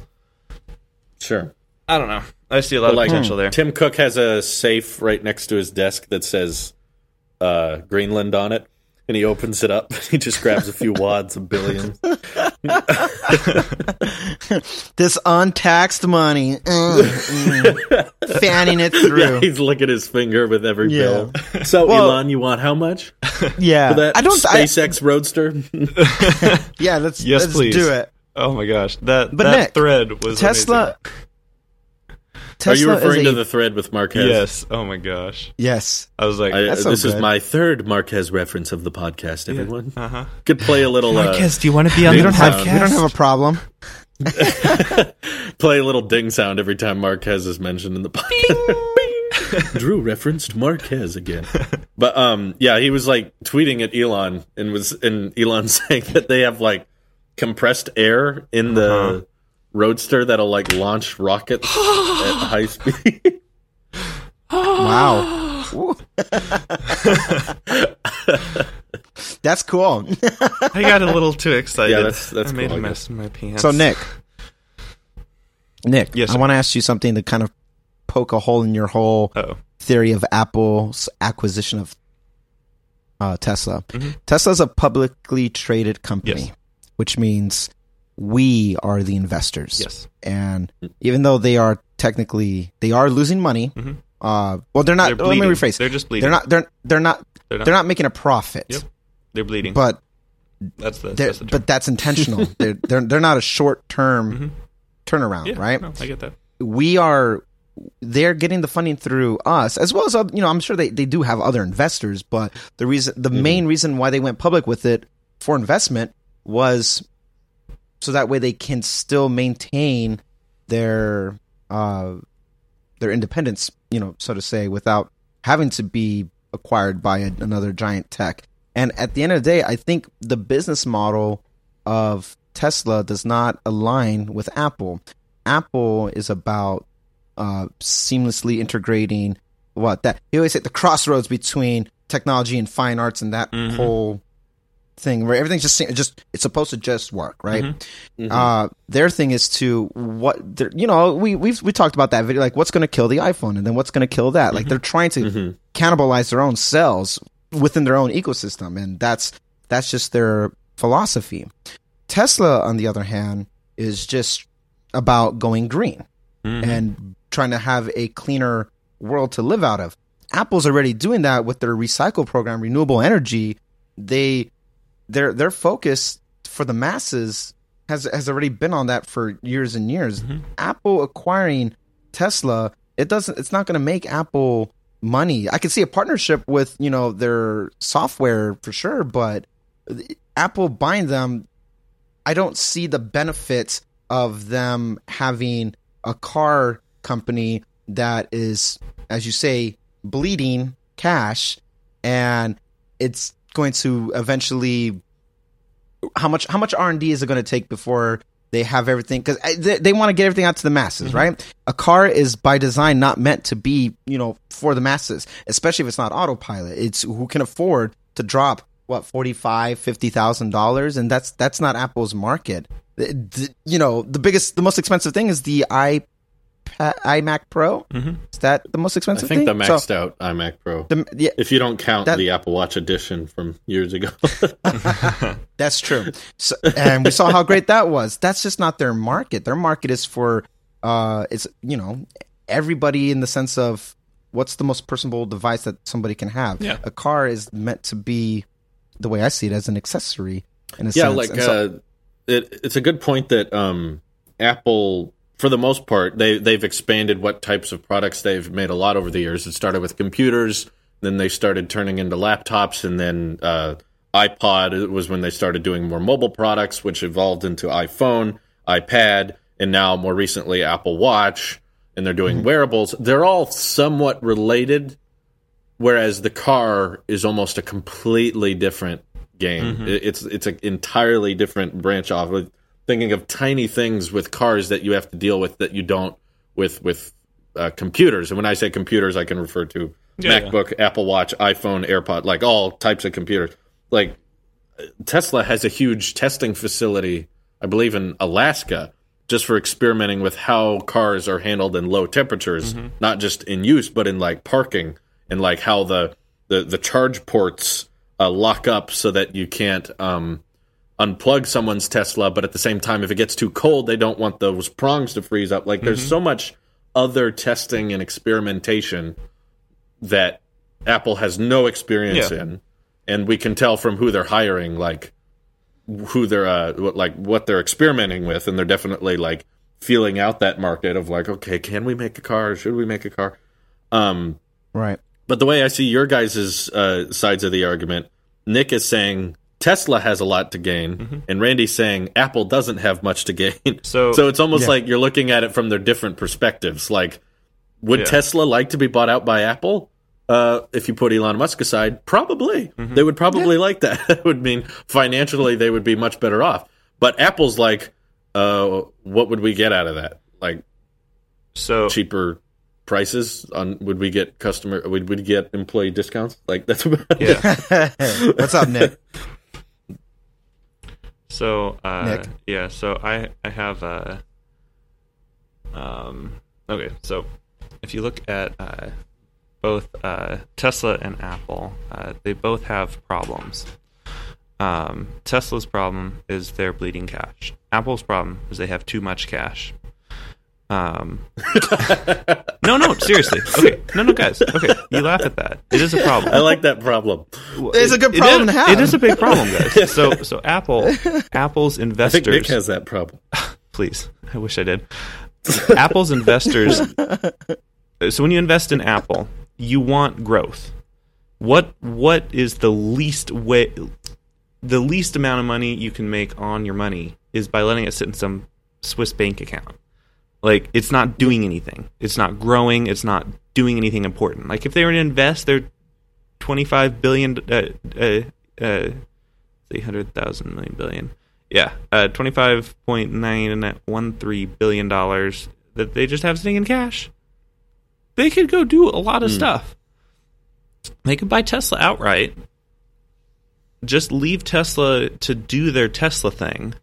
Sure. I don't know. I see a lot but of like, potential there. Tim Cook has a safe right next to his desk that says uh, Greenland on it, and he opens it up. He just grabs a few wads of billions. This untaxed money, mm, mm, fanning it through. Yeah, he's licking his finger with every yeah. bill. So, well, Elon, you want how much? Yeah, for that I don't. SpaceX I, Roadster. Yeah, let's yes, let's please. do it. Oh my gosh, that but that Nick, thread was Tesla. amazing. Tesla Are you referring a, to the thread with Marquez? Yes. Oh my gosh. Yes. I was like, I, That's so this good. is my third Marquez reference of the podcast. Everyone, yeah. uh-huh. could play a little. Marquez, uh, do you want to be on the we don't have, podcast? We don't have a problem. Play a little ding sound every time Marquez is mentioned in the podcast. Drew referenced Marquez again. But um, yeah, he was like tweeting at Elon and was and Elon saying that they have like compressed air in the. Uh-huh. roadster that'll like launch rockets at high speed. Wow. That's cool. I got a little too excited. Yeah, that's that's I made cool, a I mess guess. in my pants. So Nick, Nick, Yes, I sir. want to ask you something to kind of poke a hole in your whole Uh-oh. theory of Apple's acquisition of uh, Tesla. Mhm. Tesla's a publicly traded company, Yes. which means we are the investors. Yes. And even though they are technically they are losing money, Mhm. uh, well, they're not. They're let me bleeding. rephrase. They're just bleeding. They're not. They're they're not. They're not. They're not making a profit. Yep. They're bleeding. But that's the, they're, that's the term. but that's intentional. they're they're they're not a short term Mhm. turnaround, yeah, right? no, I get that. We are. They're getting the funding through us, as well as uh, you know. I'm sure they, they do have other investors, but the reason, the Mm-hmm. main reason why they went public with it for investment was so that way they can still maintain their uh, their independence, you know, so to say, without having to be acquired by a, another giant tech. And at the end of the day, I think the business model of Tesla does not align with Apple. Apple is about uh, seamlessly integrating what that you always say the crossroads between technology and fine arts and that Mhm. whole thing where everything's just it just it's supposed to just work, right? Mhm. Uh, their thing is to what they're- you know we we've we talked about that video like what's going to kill the iPhone and then what's going to kill that like they're trying to Mhm. cannibalize their own cells within their own ecosystem, and that's that's just their philosophy. Tesla, on the other hand, is just about going green Mhm. and trying to have a cleaner world to live out of. Apple's already doing that with their recycle program, renewable energy. They their their focus for the masses has has already been on that for years and years. Mhm. Apple acquiring Tesla, it doesn't it's not going to make Apple money. I could see a partnership with, you know, their software for sure, but Apple buying them, I don't see the benefits of them having a car company that is, as you say, bleeding cash, and it's going to eventually. How much? How much R and D is it going to take before they have everything? Because they, they want to get everything out to the masses, Mm-hmm. right? A car is by design not meant to be, you know, for the masses, especially if it's not autopilot. It's who can afford to drop what forty-five, fifty thousand dollars, and that's that's not Apple's market. The- the- you know, the biggest, the most expensive thing is the iPad, iMac Pro. Mhm. Is that the most I expensive think thing? the So, maxed out iMac Pro. the, yeah, If you don't count That- the Apple Watch edition from years ago. that's true. So, and we saw how great that was. That's just not their market. Their market is for, uh, it's you know, everybody in the sense of what's the most personable device that somebody can have. Yeah. A car is meant to be, the way I see it, as an accessory. In a yeah, sense. like And so- uh, it, it's a good point that um, Apple, for the most part, they they've expanded what types of products they've made a lot over the years. It started with computers, then they started turning into laptops, and then uh, iPod was when they started doing more mobile products, which evolved into iPhone, iPad, and now more recently Apple Watch. And they're doing wearables. They're all somewhat related, whereas the car is almost a completely different game. Mhm. It- It's it's an entirely different branch off. With thinking of tiny things with cars that you have to deal with that you don't with with uh, computers. And when I say computers, I can refer to Yeah, MacBook, Apple Watch, iPhone, AirPod, like all types of computers. Like Tesla has a huge testing facility, I believe, in Alaska, just for experimenting with how cars are handled in low temperatures, Mm-hmm. not just in use, but in like parking and like how the the, the charge ports uh, lock up so that you can't um, unplug someone's Tesla, but at the same time, if it gets too cold, they don't want those prongs to freeze up. Like there's Mm-hmm. so much other testing and experimentation that Apple has no experience Yeah. in, and we can tell from who they're hiring, like who they're uh, what, like what they're experimenting with, and they're definitely like feeling out that market of like, okay, can we make a car? Should we make a car? Um, right. but the way I see your guys' uh, sides of the argument, Nick is saying Tesla has a lot to gain, and Randy's saying Apple doesn't have much to gain. So- so it's almost Yeah. like you're looking at it from their different perspectives. Like, would Yeah. Tesla like to be bought out by Apple? Uh, if you put Elon Musk aside, probably. They would probably like that. That would mean financially they would be much better off. But Apple's like, uh, what would we get out of that? Like So cheaper prices on? Would we get customer? Would we get employee discounts? Like that's about yeah. What's up, Nick? So uh, Nick? yeah. So I I have uh, um okay. So if you look at uh, both uh, Tesla and Apple, uh, they both have problems. Um, Tesla's problem is they're bleeding cash. Apple's problem is they have too much cash. Um, no, no, seriously. Okay, no, no, guys. Okay, you laugh at that. It is a problem. I like that problem. It's a good It problem is- to have. It is a big problem, guys. So, so Apple, Apple's I investors. think Nick has that problem. Please, I wish I did. Apple's investors. So when you invest in Apple, you want growth. What what is the least way? The least amount of money you can make on your money is by letting it sit in some Swiss bank account. Like, it's not doing anything. It's not growing. It's not doing anything important. Like, if they were to invest their twenty-five billion, uh, uh, uh, eight hundred thousand million billion, yeah, uh, twenty-five point nine one three billion dollars that they just have sitting in cash, they could go do a lot of mm. stuff. They could buy Tesla outright. Just leave Tesla to do their Tesla thing,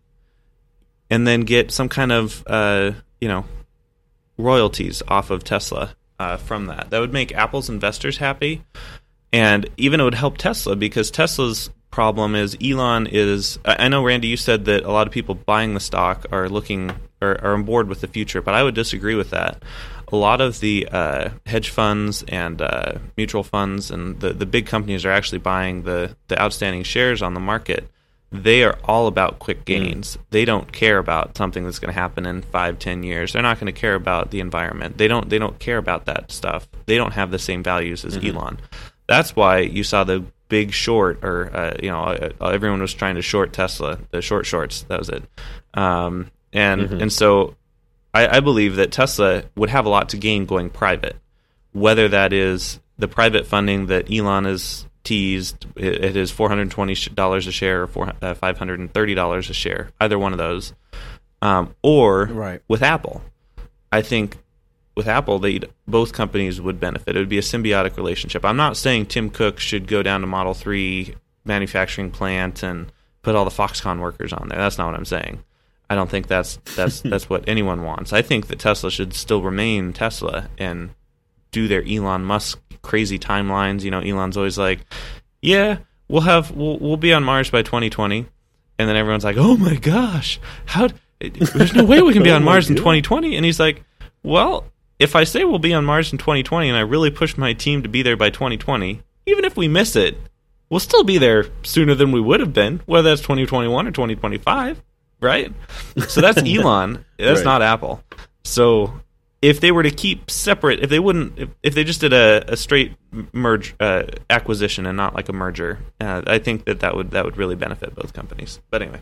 and then get some kind of, uh, you know, royalties off of Tesla uh, from that. That would make Apple's investors happy, and even it would help Tesla, because Tesla's problem is Elon is... I know, Randy, you said that a lot of people buying the stock are looking or are on board with the future, but I would disagree with that. A lot of the uh, hedge funds and uh, mutual funds and the, the big companies are actually buying the, the outstanding shares on the market. They are all about quick gains. Mm. They don't care about something that's going to happen in five, ten years. They're not going to care about the environment. They don't. They don't care about that stuff. They don't have the same values as mm-hmm. Elon. That's why you saw the big short, or uh, you know, uh, everyone was trying to short Tesla. The short shorts. That was it. Um, and mm-hmm. and so. I, I believe that Tesla would have a lot to gain going private, whether that is the private funding that Elon has teased. It, it is four hundred twenty dollars a share or four, uh, five hundred thirty dollars a share, either one of those, um, or right. with Apple. I think with Apple, they both companies would benefit. It would be a symbiotic relationship. I'm not saying Tim Cook should go down to Model three manufacturing plant and put all the Foxconn workers on there. That's not what I'm saying. I don't think that's that's that's what anyone wants. I think that Tesla should still remain Tesla and do their Elon Musk crazy timelines. You know, Elon's always like, "Yeah, we'll have we'll we'll be on Mars by twenty twenty," and then everyone's like, "Oh my gosh, how? There's no way we can be on Mars in twenty twenty." And he's like, "Well, if I say we'll be on Mars in twenty twenty, and I really push my team to be there by twenty twenty, even if we miss it, we'll still be there sooner than we would have been, whether that's twenty twenty-one or twenty twenty-five." Right? So that's Elon. That's right. not Apple. So if they were to keep separate, if they wouldn't, if, if they just did a, a straight merge uh, acquisition and not like a merger, uh, I think that that would that would really benefit both companies. But anyway,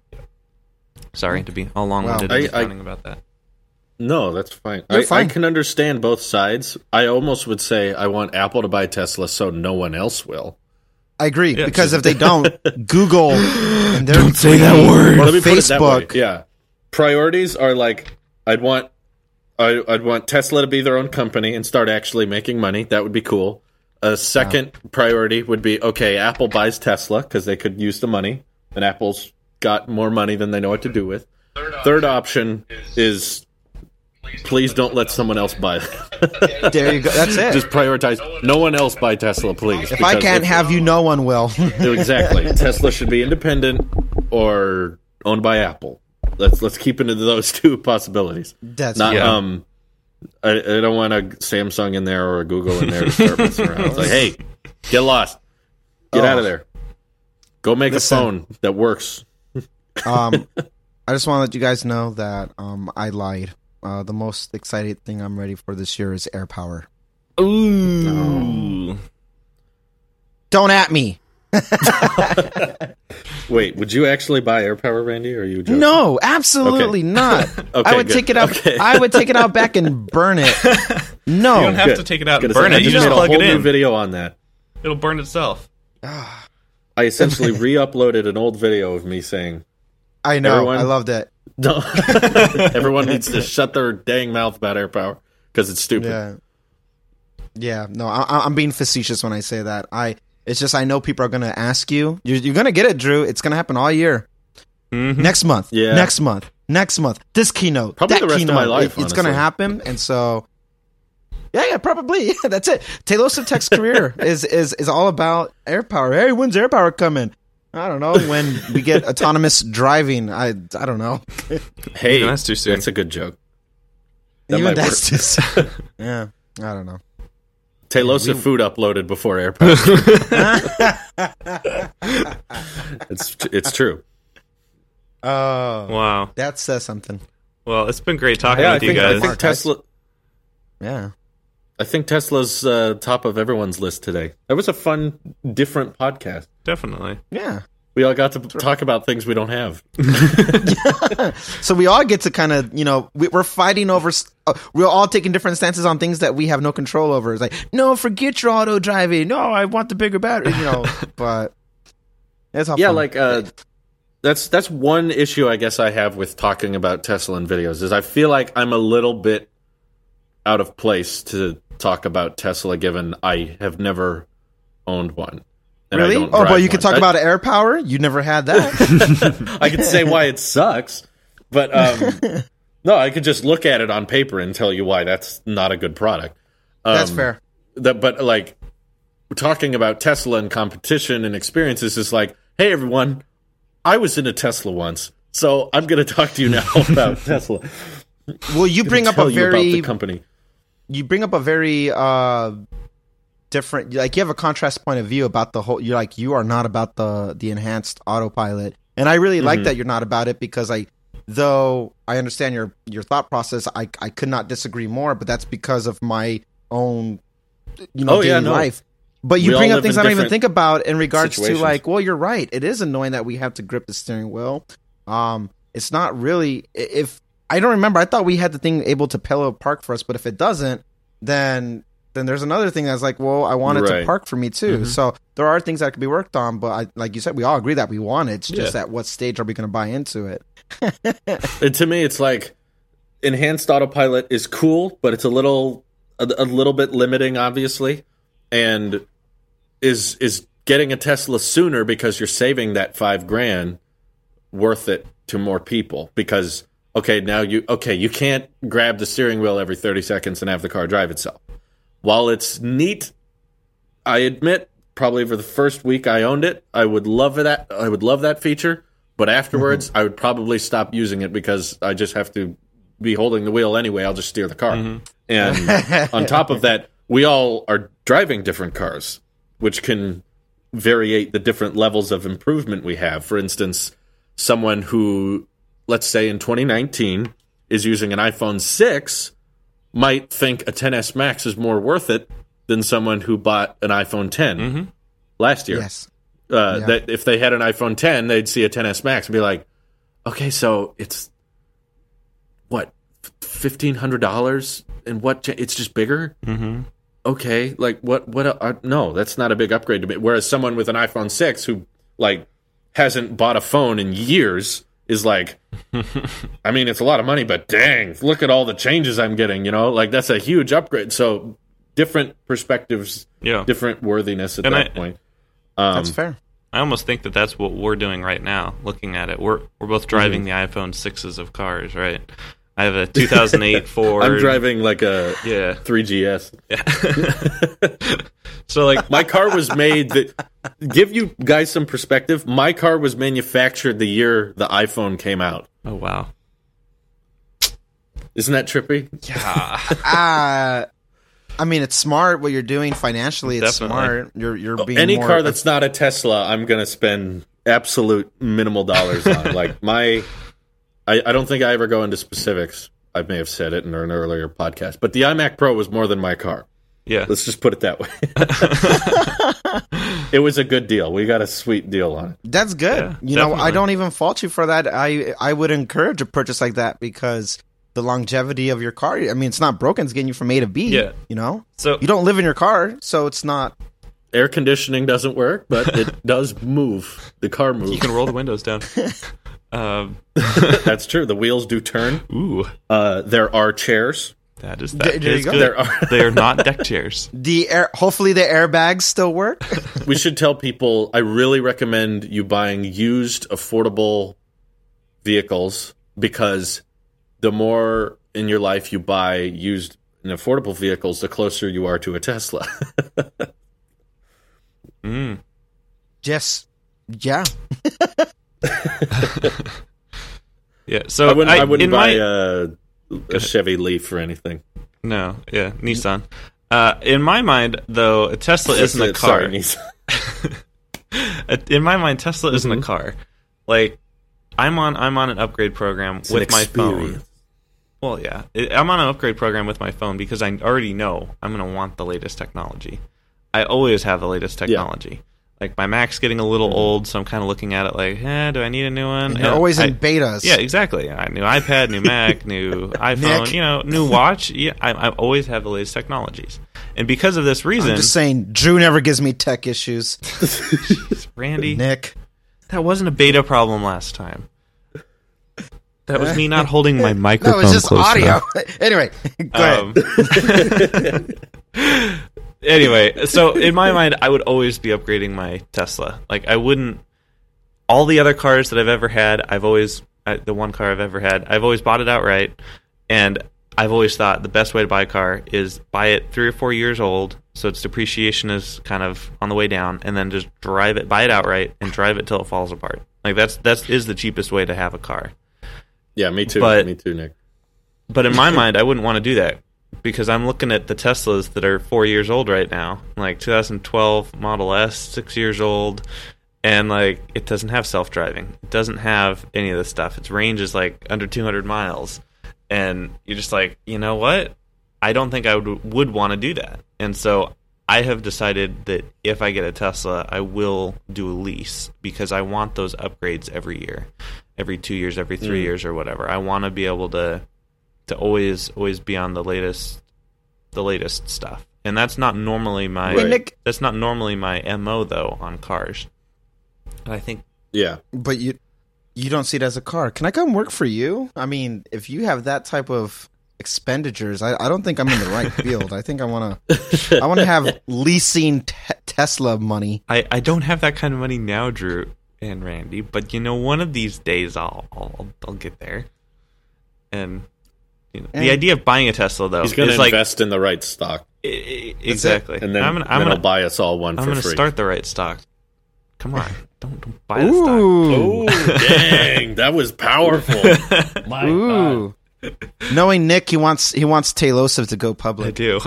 sorry to be all long-winded wow. and I, I, talking about that. No, that's fine. I, fine. I can understand both sides. I almost would say I want Apple to buy Tesla so no one else will. I agree, Yeah, because just- if they don't, Google and their Don't say that word. Well, let me put it that way. Facebook. Yeah, priorities are like I'd want I, I'd want Tesla to be their own company and start actually making money. That would be cool. A second wow. priority would be okay. Apple buys Tesla because they could use the money, and Apple's got more money than they know what to do with. Third option, Third option is, is please don't let someone else buy it. There you go. That's it. Just prioritize. No one else buy Tesla, please. If I can't if, have you, no one will. Exactly. Tesla should be independent or owned by Apple. Let's let's keep into those two possibilities. That's not yeah. um. I, I don't want a Samsung in there or a Google in there to start messing around. It's like, hey, get lost, get oh. out of there, go make Listen. a phone that works. um, I just want to let you guys know that um, I lied. Uh, the most exciting thing I'm ready for this year is AirPower. Ooh. No. Don't at me. Wait, would you actually buy AirPower, Randy, or are you joking? No, absolutely okay. not. Okay, I would good. take it out. Okay. I would take it out back and burn it. No, You don't have Good. to take it out Gonna and burn say, I it. You just just made plug a whole it new in. video on that. It'll burn itself. I essentially re-uploaded an old video of me saying, I know. Everyone, I loved it. No. Everyone needs to shut their dang mouth about air power because it's stupid. Yeah. Yeah. No, I, I'm being facetious when I say that. I. It's just I know people are going to ask you. You're, you're going to get it, Drew. It's going to happen all year. Mm-hmm. Next month. Yeah. Next month. Next month. This keynote. Probably that the rest keynote. of my life, it, It's going to happen. And so, yeah, yeah, probably. Yeah, that's it. Taylosoph Tech's career is, is, is all about air power. Hey, when's air power coming? I don't know. When we get autonomous driving. I I don't know. Hey, that's too soon. That's a good joke. That Even that's too soon. Yeah. I don't know. Taylosoph we, food uploaded before air power. it's it's true. Oh wow, that says something. Well, it's been great talking yeah, with I you think, guys. I think Tesla. Yeah, I think Tesla's uh, top of everyone's list today. That was a fun, different podcast. Definitely. Yeah. We all got to talk about things we don't have. So we all get to kind of, you know, we, we're fighting over, uh, we're all taking different stances on things that we have no control over. It's like, no, forget your auto driving. No, I want the bigger battery, you know, but it's all Yeah, fun. like, uh, that's, that's one issue I guess I have with talking about Tesla and videos is I feel like I'm a little bit out of place to talk about Tesla given I have never owned one. And really? Oh, but you one. could talk I, about air power? You never had that? I could say why it sucks, but um, no, I could just look at it on paper and tell you why that's not a good product. Um, that's fair. That, but like, talking about Tesla and competition and experiences is like, hey, everyone, I was in a Tesla once, so I'm going to talk to you now about Tesla. Well, you bring up a very... You about the company. You bring up a very... Uh, different, like you have a contrast point of view about the whole, you're like, you are not about the the enhanced autopilot, and I really mm-hmm. like that you're not about it, because I though I understand your your thought process, I I could not disagree more, but that's because of my own, you know, oh, daily yeah, no. life. But you we bring up things I don't even think about in regards situations. to like, well, you're right, it is annoying that we have to grip the steering wheel. Um it's not really, if I don't remember, I thought we had the thing able to pillow park for us, but if it doesn't, then then there's another thing that's like, well, I want it right. to park for me too. Mm-hmm. So there are things that could be worked on, but I, like you said, we all agree that we want it. It's just yeah. at what stage are we going to buy into it? And to me, it's like enhanced autopilot is cool, but it's a little a, a little bit limiting, obviously, and is is getting a Tesla sooner because you're saving that five grand worth it to more people because okay, now you okay, you can't grab the steering wheel every thirty seconds and have the car drive itself. While it's neat, I admit, probably for the first week I owned it, I would love that. I would love that feature, but afterwards, mm-hmm. I would probably stop using it because I just have to be holding the wheel anyway. I'll just steer the car. Mm-hmm. And on top of that, we all are driving different cars, which can variate the different levels of improvement we have. For instance, someone who, let's say in twenty nineteen, is using an iPhone six might think a X S Max is more worth it than someone who bought an iPhone ten mm-hmm. last year. Yes. Uh, yeah. That if they had an iPhone ten, they'd see a X S Max and be like, okay, so it's, what, fifteen hundred dollars? And what, it's just bigger? Mm-hmm. Okay, like, what, what, uh, no, that's not a big upgrade to me. Whereas someone with an iPhone six who, like, hasn't bought a phone in years is like, I mean, it's a lot of money, but dang, look at all the changes I'm getting, you know? Like, that's a huge upgrade. So, different perspectives, yeah. different worthiness at and that I, point. Um, that's fair. I almost think that that's what we're doing right now, looking at it. We're we're both driving mm-hmm. the iPhone sixes of cars, right? I have a two thousand eight Ford. I'm driving like a yeah. three G S. Yeah. So, like, my car was made that, give you guys some perspective, my car was manufactured the year the iPhone came out. Oh, wow. Isn't that trippy? Yeah. uh, I mean, it's smart what you're doing financially. It's Definitely. smart. You're you're being Any more car that's not a Tesla, I'm going to spend absolute minimal dollars on. Like, my... I, I don't think I ever go into specifics. I may have said it in an earlier podcast, but the iMac Pro was more than my car. Yeah. Let's just put it that way. It was a good deal. We got a sweet deal on it. That's good. Yeah, you definitely. know, I don't even fault you for that. I I would encourage a purchase like that because the longevity of your car, I mean, it's not broken. It's getting you from A to B. Yeah. You know? So you don't live in your car, so it's not... Air conditioning doesn't work, but it does move. The car moves. You can roll the windows down. Um, That's true. The wheels do turn. ooh, Uh, there are chairs. that is There- that there you is go. good. There are- They are not deck chairs. The air, hopefully the airbags still work. We should tell people, I really recommend you buying used, affordable vehicles, because the more in your life you buy used and affordable vehicles, the closer you are to a Tesla. Mm. Yes, yeah. Yeah. So I wouldn't, I, wouldn't in buy my, a, a Chevy Leaf or anything. no, yeah, Nissan. Uh, in my mind, though, a Tesla isn't a car. Sorry, Nissan. In my mind, Tesla isn't Mhm. a car. Like, I'm on I'm on an upgrade program It's an with my phone. experience. Well, yeah, It- I'm on an upgrade program with my phone because I already know I'm going to want the latest technology. I always have the latest technology. Like, my Mac's getting a little old, so I'm kind of looking at it like, eh, do I need a new one? And you're And always I- in betas. Yeah, exactly. I new iPad, new Mac, new iPhone, Nick. you know, new watch. Yeah, I, I always have the latest technologies, and because of this reason, I'm just saying, Drew never gives me tech issues. Randy, Nick. that wasn't a beta problem last time. That was me not holding my microphone No, it's just close audio. enough. Anyway, go ahead. Um, anyway, so in my mind, I would always be upgrading my Tesla. Like, I wouldn't. All the other cars that I've ever had, I've always I, the one car I've ever had, I've always bought it outright, and I've always thought the best way to buy a car is buy it three or four years old, so its depreciation is kind of on the way down, and then just drive it, buy it outright, and drive it till it falls apart. Like, that's that's is the cheapest way to have a car. Yeah, me too. But- me too, Nick. But in my mind, I wouldn't want to do that because I'm looking at the Teslas that are four years old right now, like two thousand twelve Model S, six years old, and like it doesn't have self-driving. It doesn't have any of this stuff. Its range is like under two hundred miles, and you're just like, you know what? I don't think I would would want to do that. And so I have decided that if I get a Tesla, I will do a lease because I want those upgrades every year, every two years, every three Mm. years, or whatever. I want to be able to to always always be on the latest the latest stuff. And that's not normally my Hey, Nick. that's not normally my M O though on cars. And I think Yeah. But you you don't see it as a car. Can I come work for you? I mean, if you have that type of expenditures, I, I don't think I'm in the right field. I think I want to I want to have leasing te- Tesla money. I, I don't have that kind of money now, Drew and Randy, but you know, one of these days I'll I'll, I'll get there. And you know, the And- idea of buying a Tesla though He's going is to like invest in the right stock, I- I- exactly. and then, I'm gonna, then I'm he'll gonna, buy us all one I'm for gonna free. start the right stock. Come on, don't, don't buy the stock. Ooh. Oh, dang. That was powerful. My God. Ooh. Knowing Nick, he wants he wants Taylosov to go I public. do.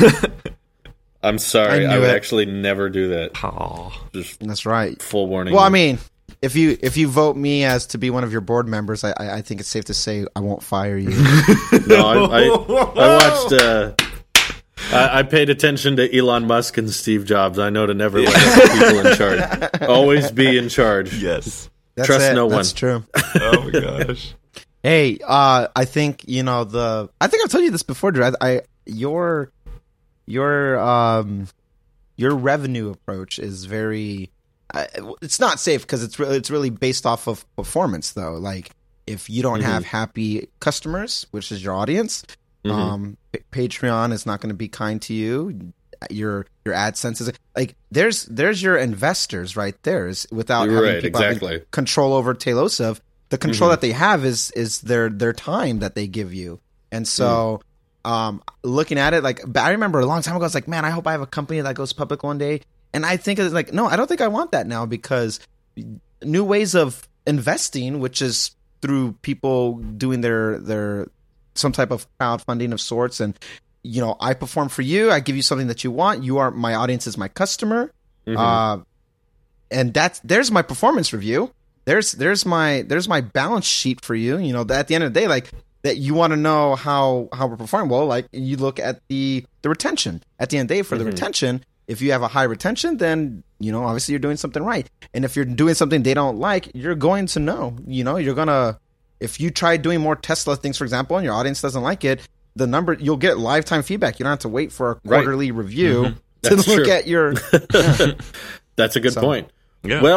I'm sorry. I I, knew would it. actually never do that. Oh, Just That's right. full warning. Well, I mean, if you if you vote me as to be one of your board members, I I, I think it's safe to say I won't fire you. no, I, I, I watched. Uh, I, I paid attention to Elon Musk and Steve Jobs. I know to never let other people in charge. Always be in charge. yes. That's Trust it. no That's one. true. Oh my gosh. Hey, uh, I think you know the. I think I've told you this before, Drew. I, I your your um your revenue approach is very. Uh, it's not safe because it's really it's really based off of performance, though. Like if you don't Mhm. have happy customers, which is your audience, Mhm. um, P- Patreon is not going to be kind to you. Your your AdSense is like there's there's your investors right there. Is without You're having right, people having exactly. control over Taylosov. The control Mhm. that they have is is their their time that they give you. And so um looking at it, like I remember a long time ago, I was like, man, I hope I have a company that goes public one day. And I think it's like, no, I don't think I want that now because new ways of investing, which is through people doing their their some type of crowdfunding of sorts, and you know, I perform for you, I give you something that you want. You are my audience is my customer. Mhm. Uh and that's there's my performance review. There's there's my there's my balance sheet for you. You know, at the end of the day, like that you want to know how how we're performing. Well, like you look at the the retention. At the end of the day, for the Mhm. retention, if you have a high retention, then you know obviously you're doing something right. And if you're doing something they don't like, you're going to know. You know, you're gonna if you try doing more Tesla things, for example, and your audience doesn't like it, the number you'll get lifetime feedback. You don't have to wait for a Right. quarterly review to That's look true. at your. That's a good So- point. Yeah. Well,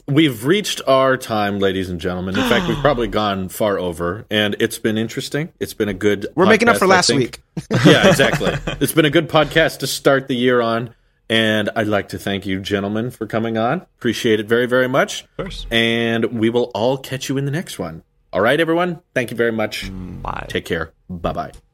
we've reached our time, ladies and gentlemen. In fact, we've probably gone far over, and it's been interesting. It's been a good We're podcast, making up for I last think. week. Yeah, exactly. It's been a good podcast to start the year on, and I'd like to thank you, gentlemen, for coming on. Appreciate it very, very much. Of course. And we will all catch you in the next one. All right, everyone. Thank you very much. Bye. Take care. Bye-bye.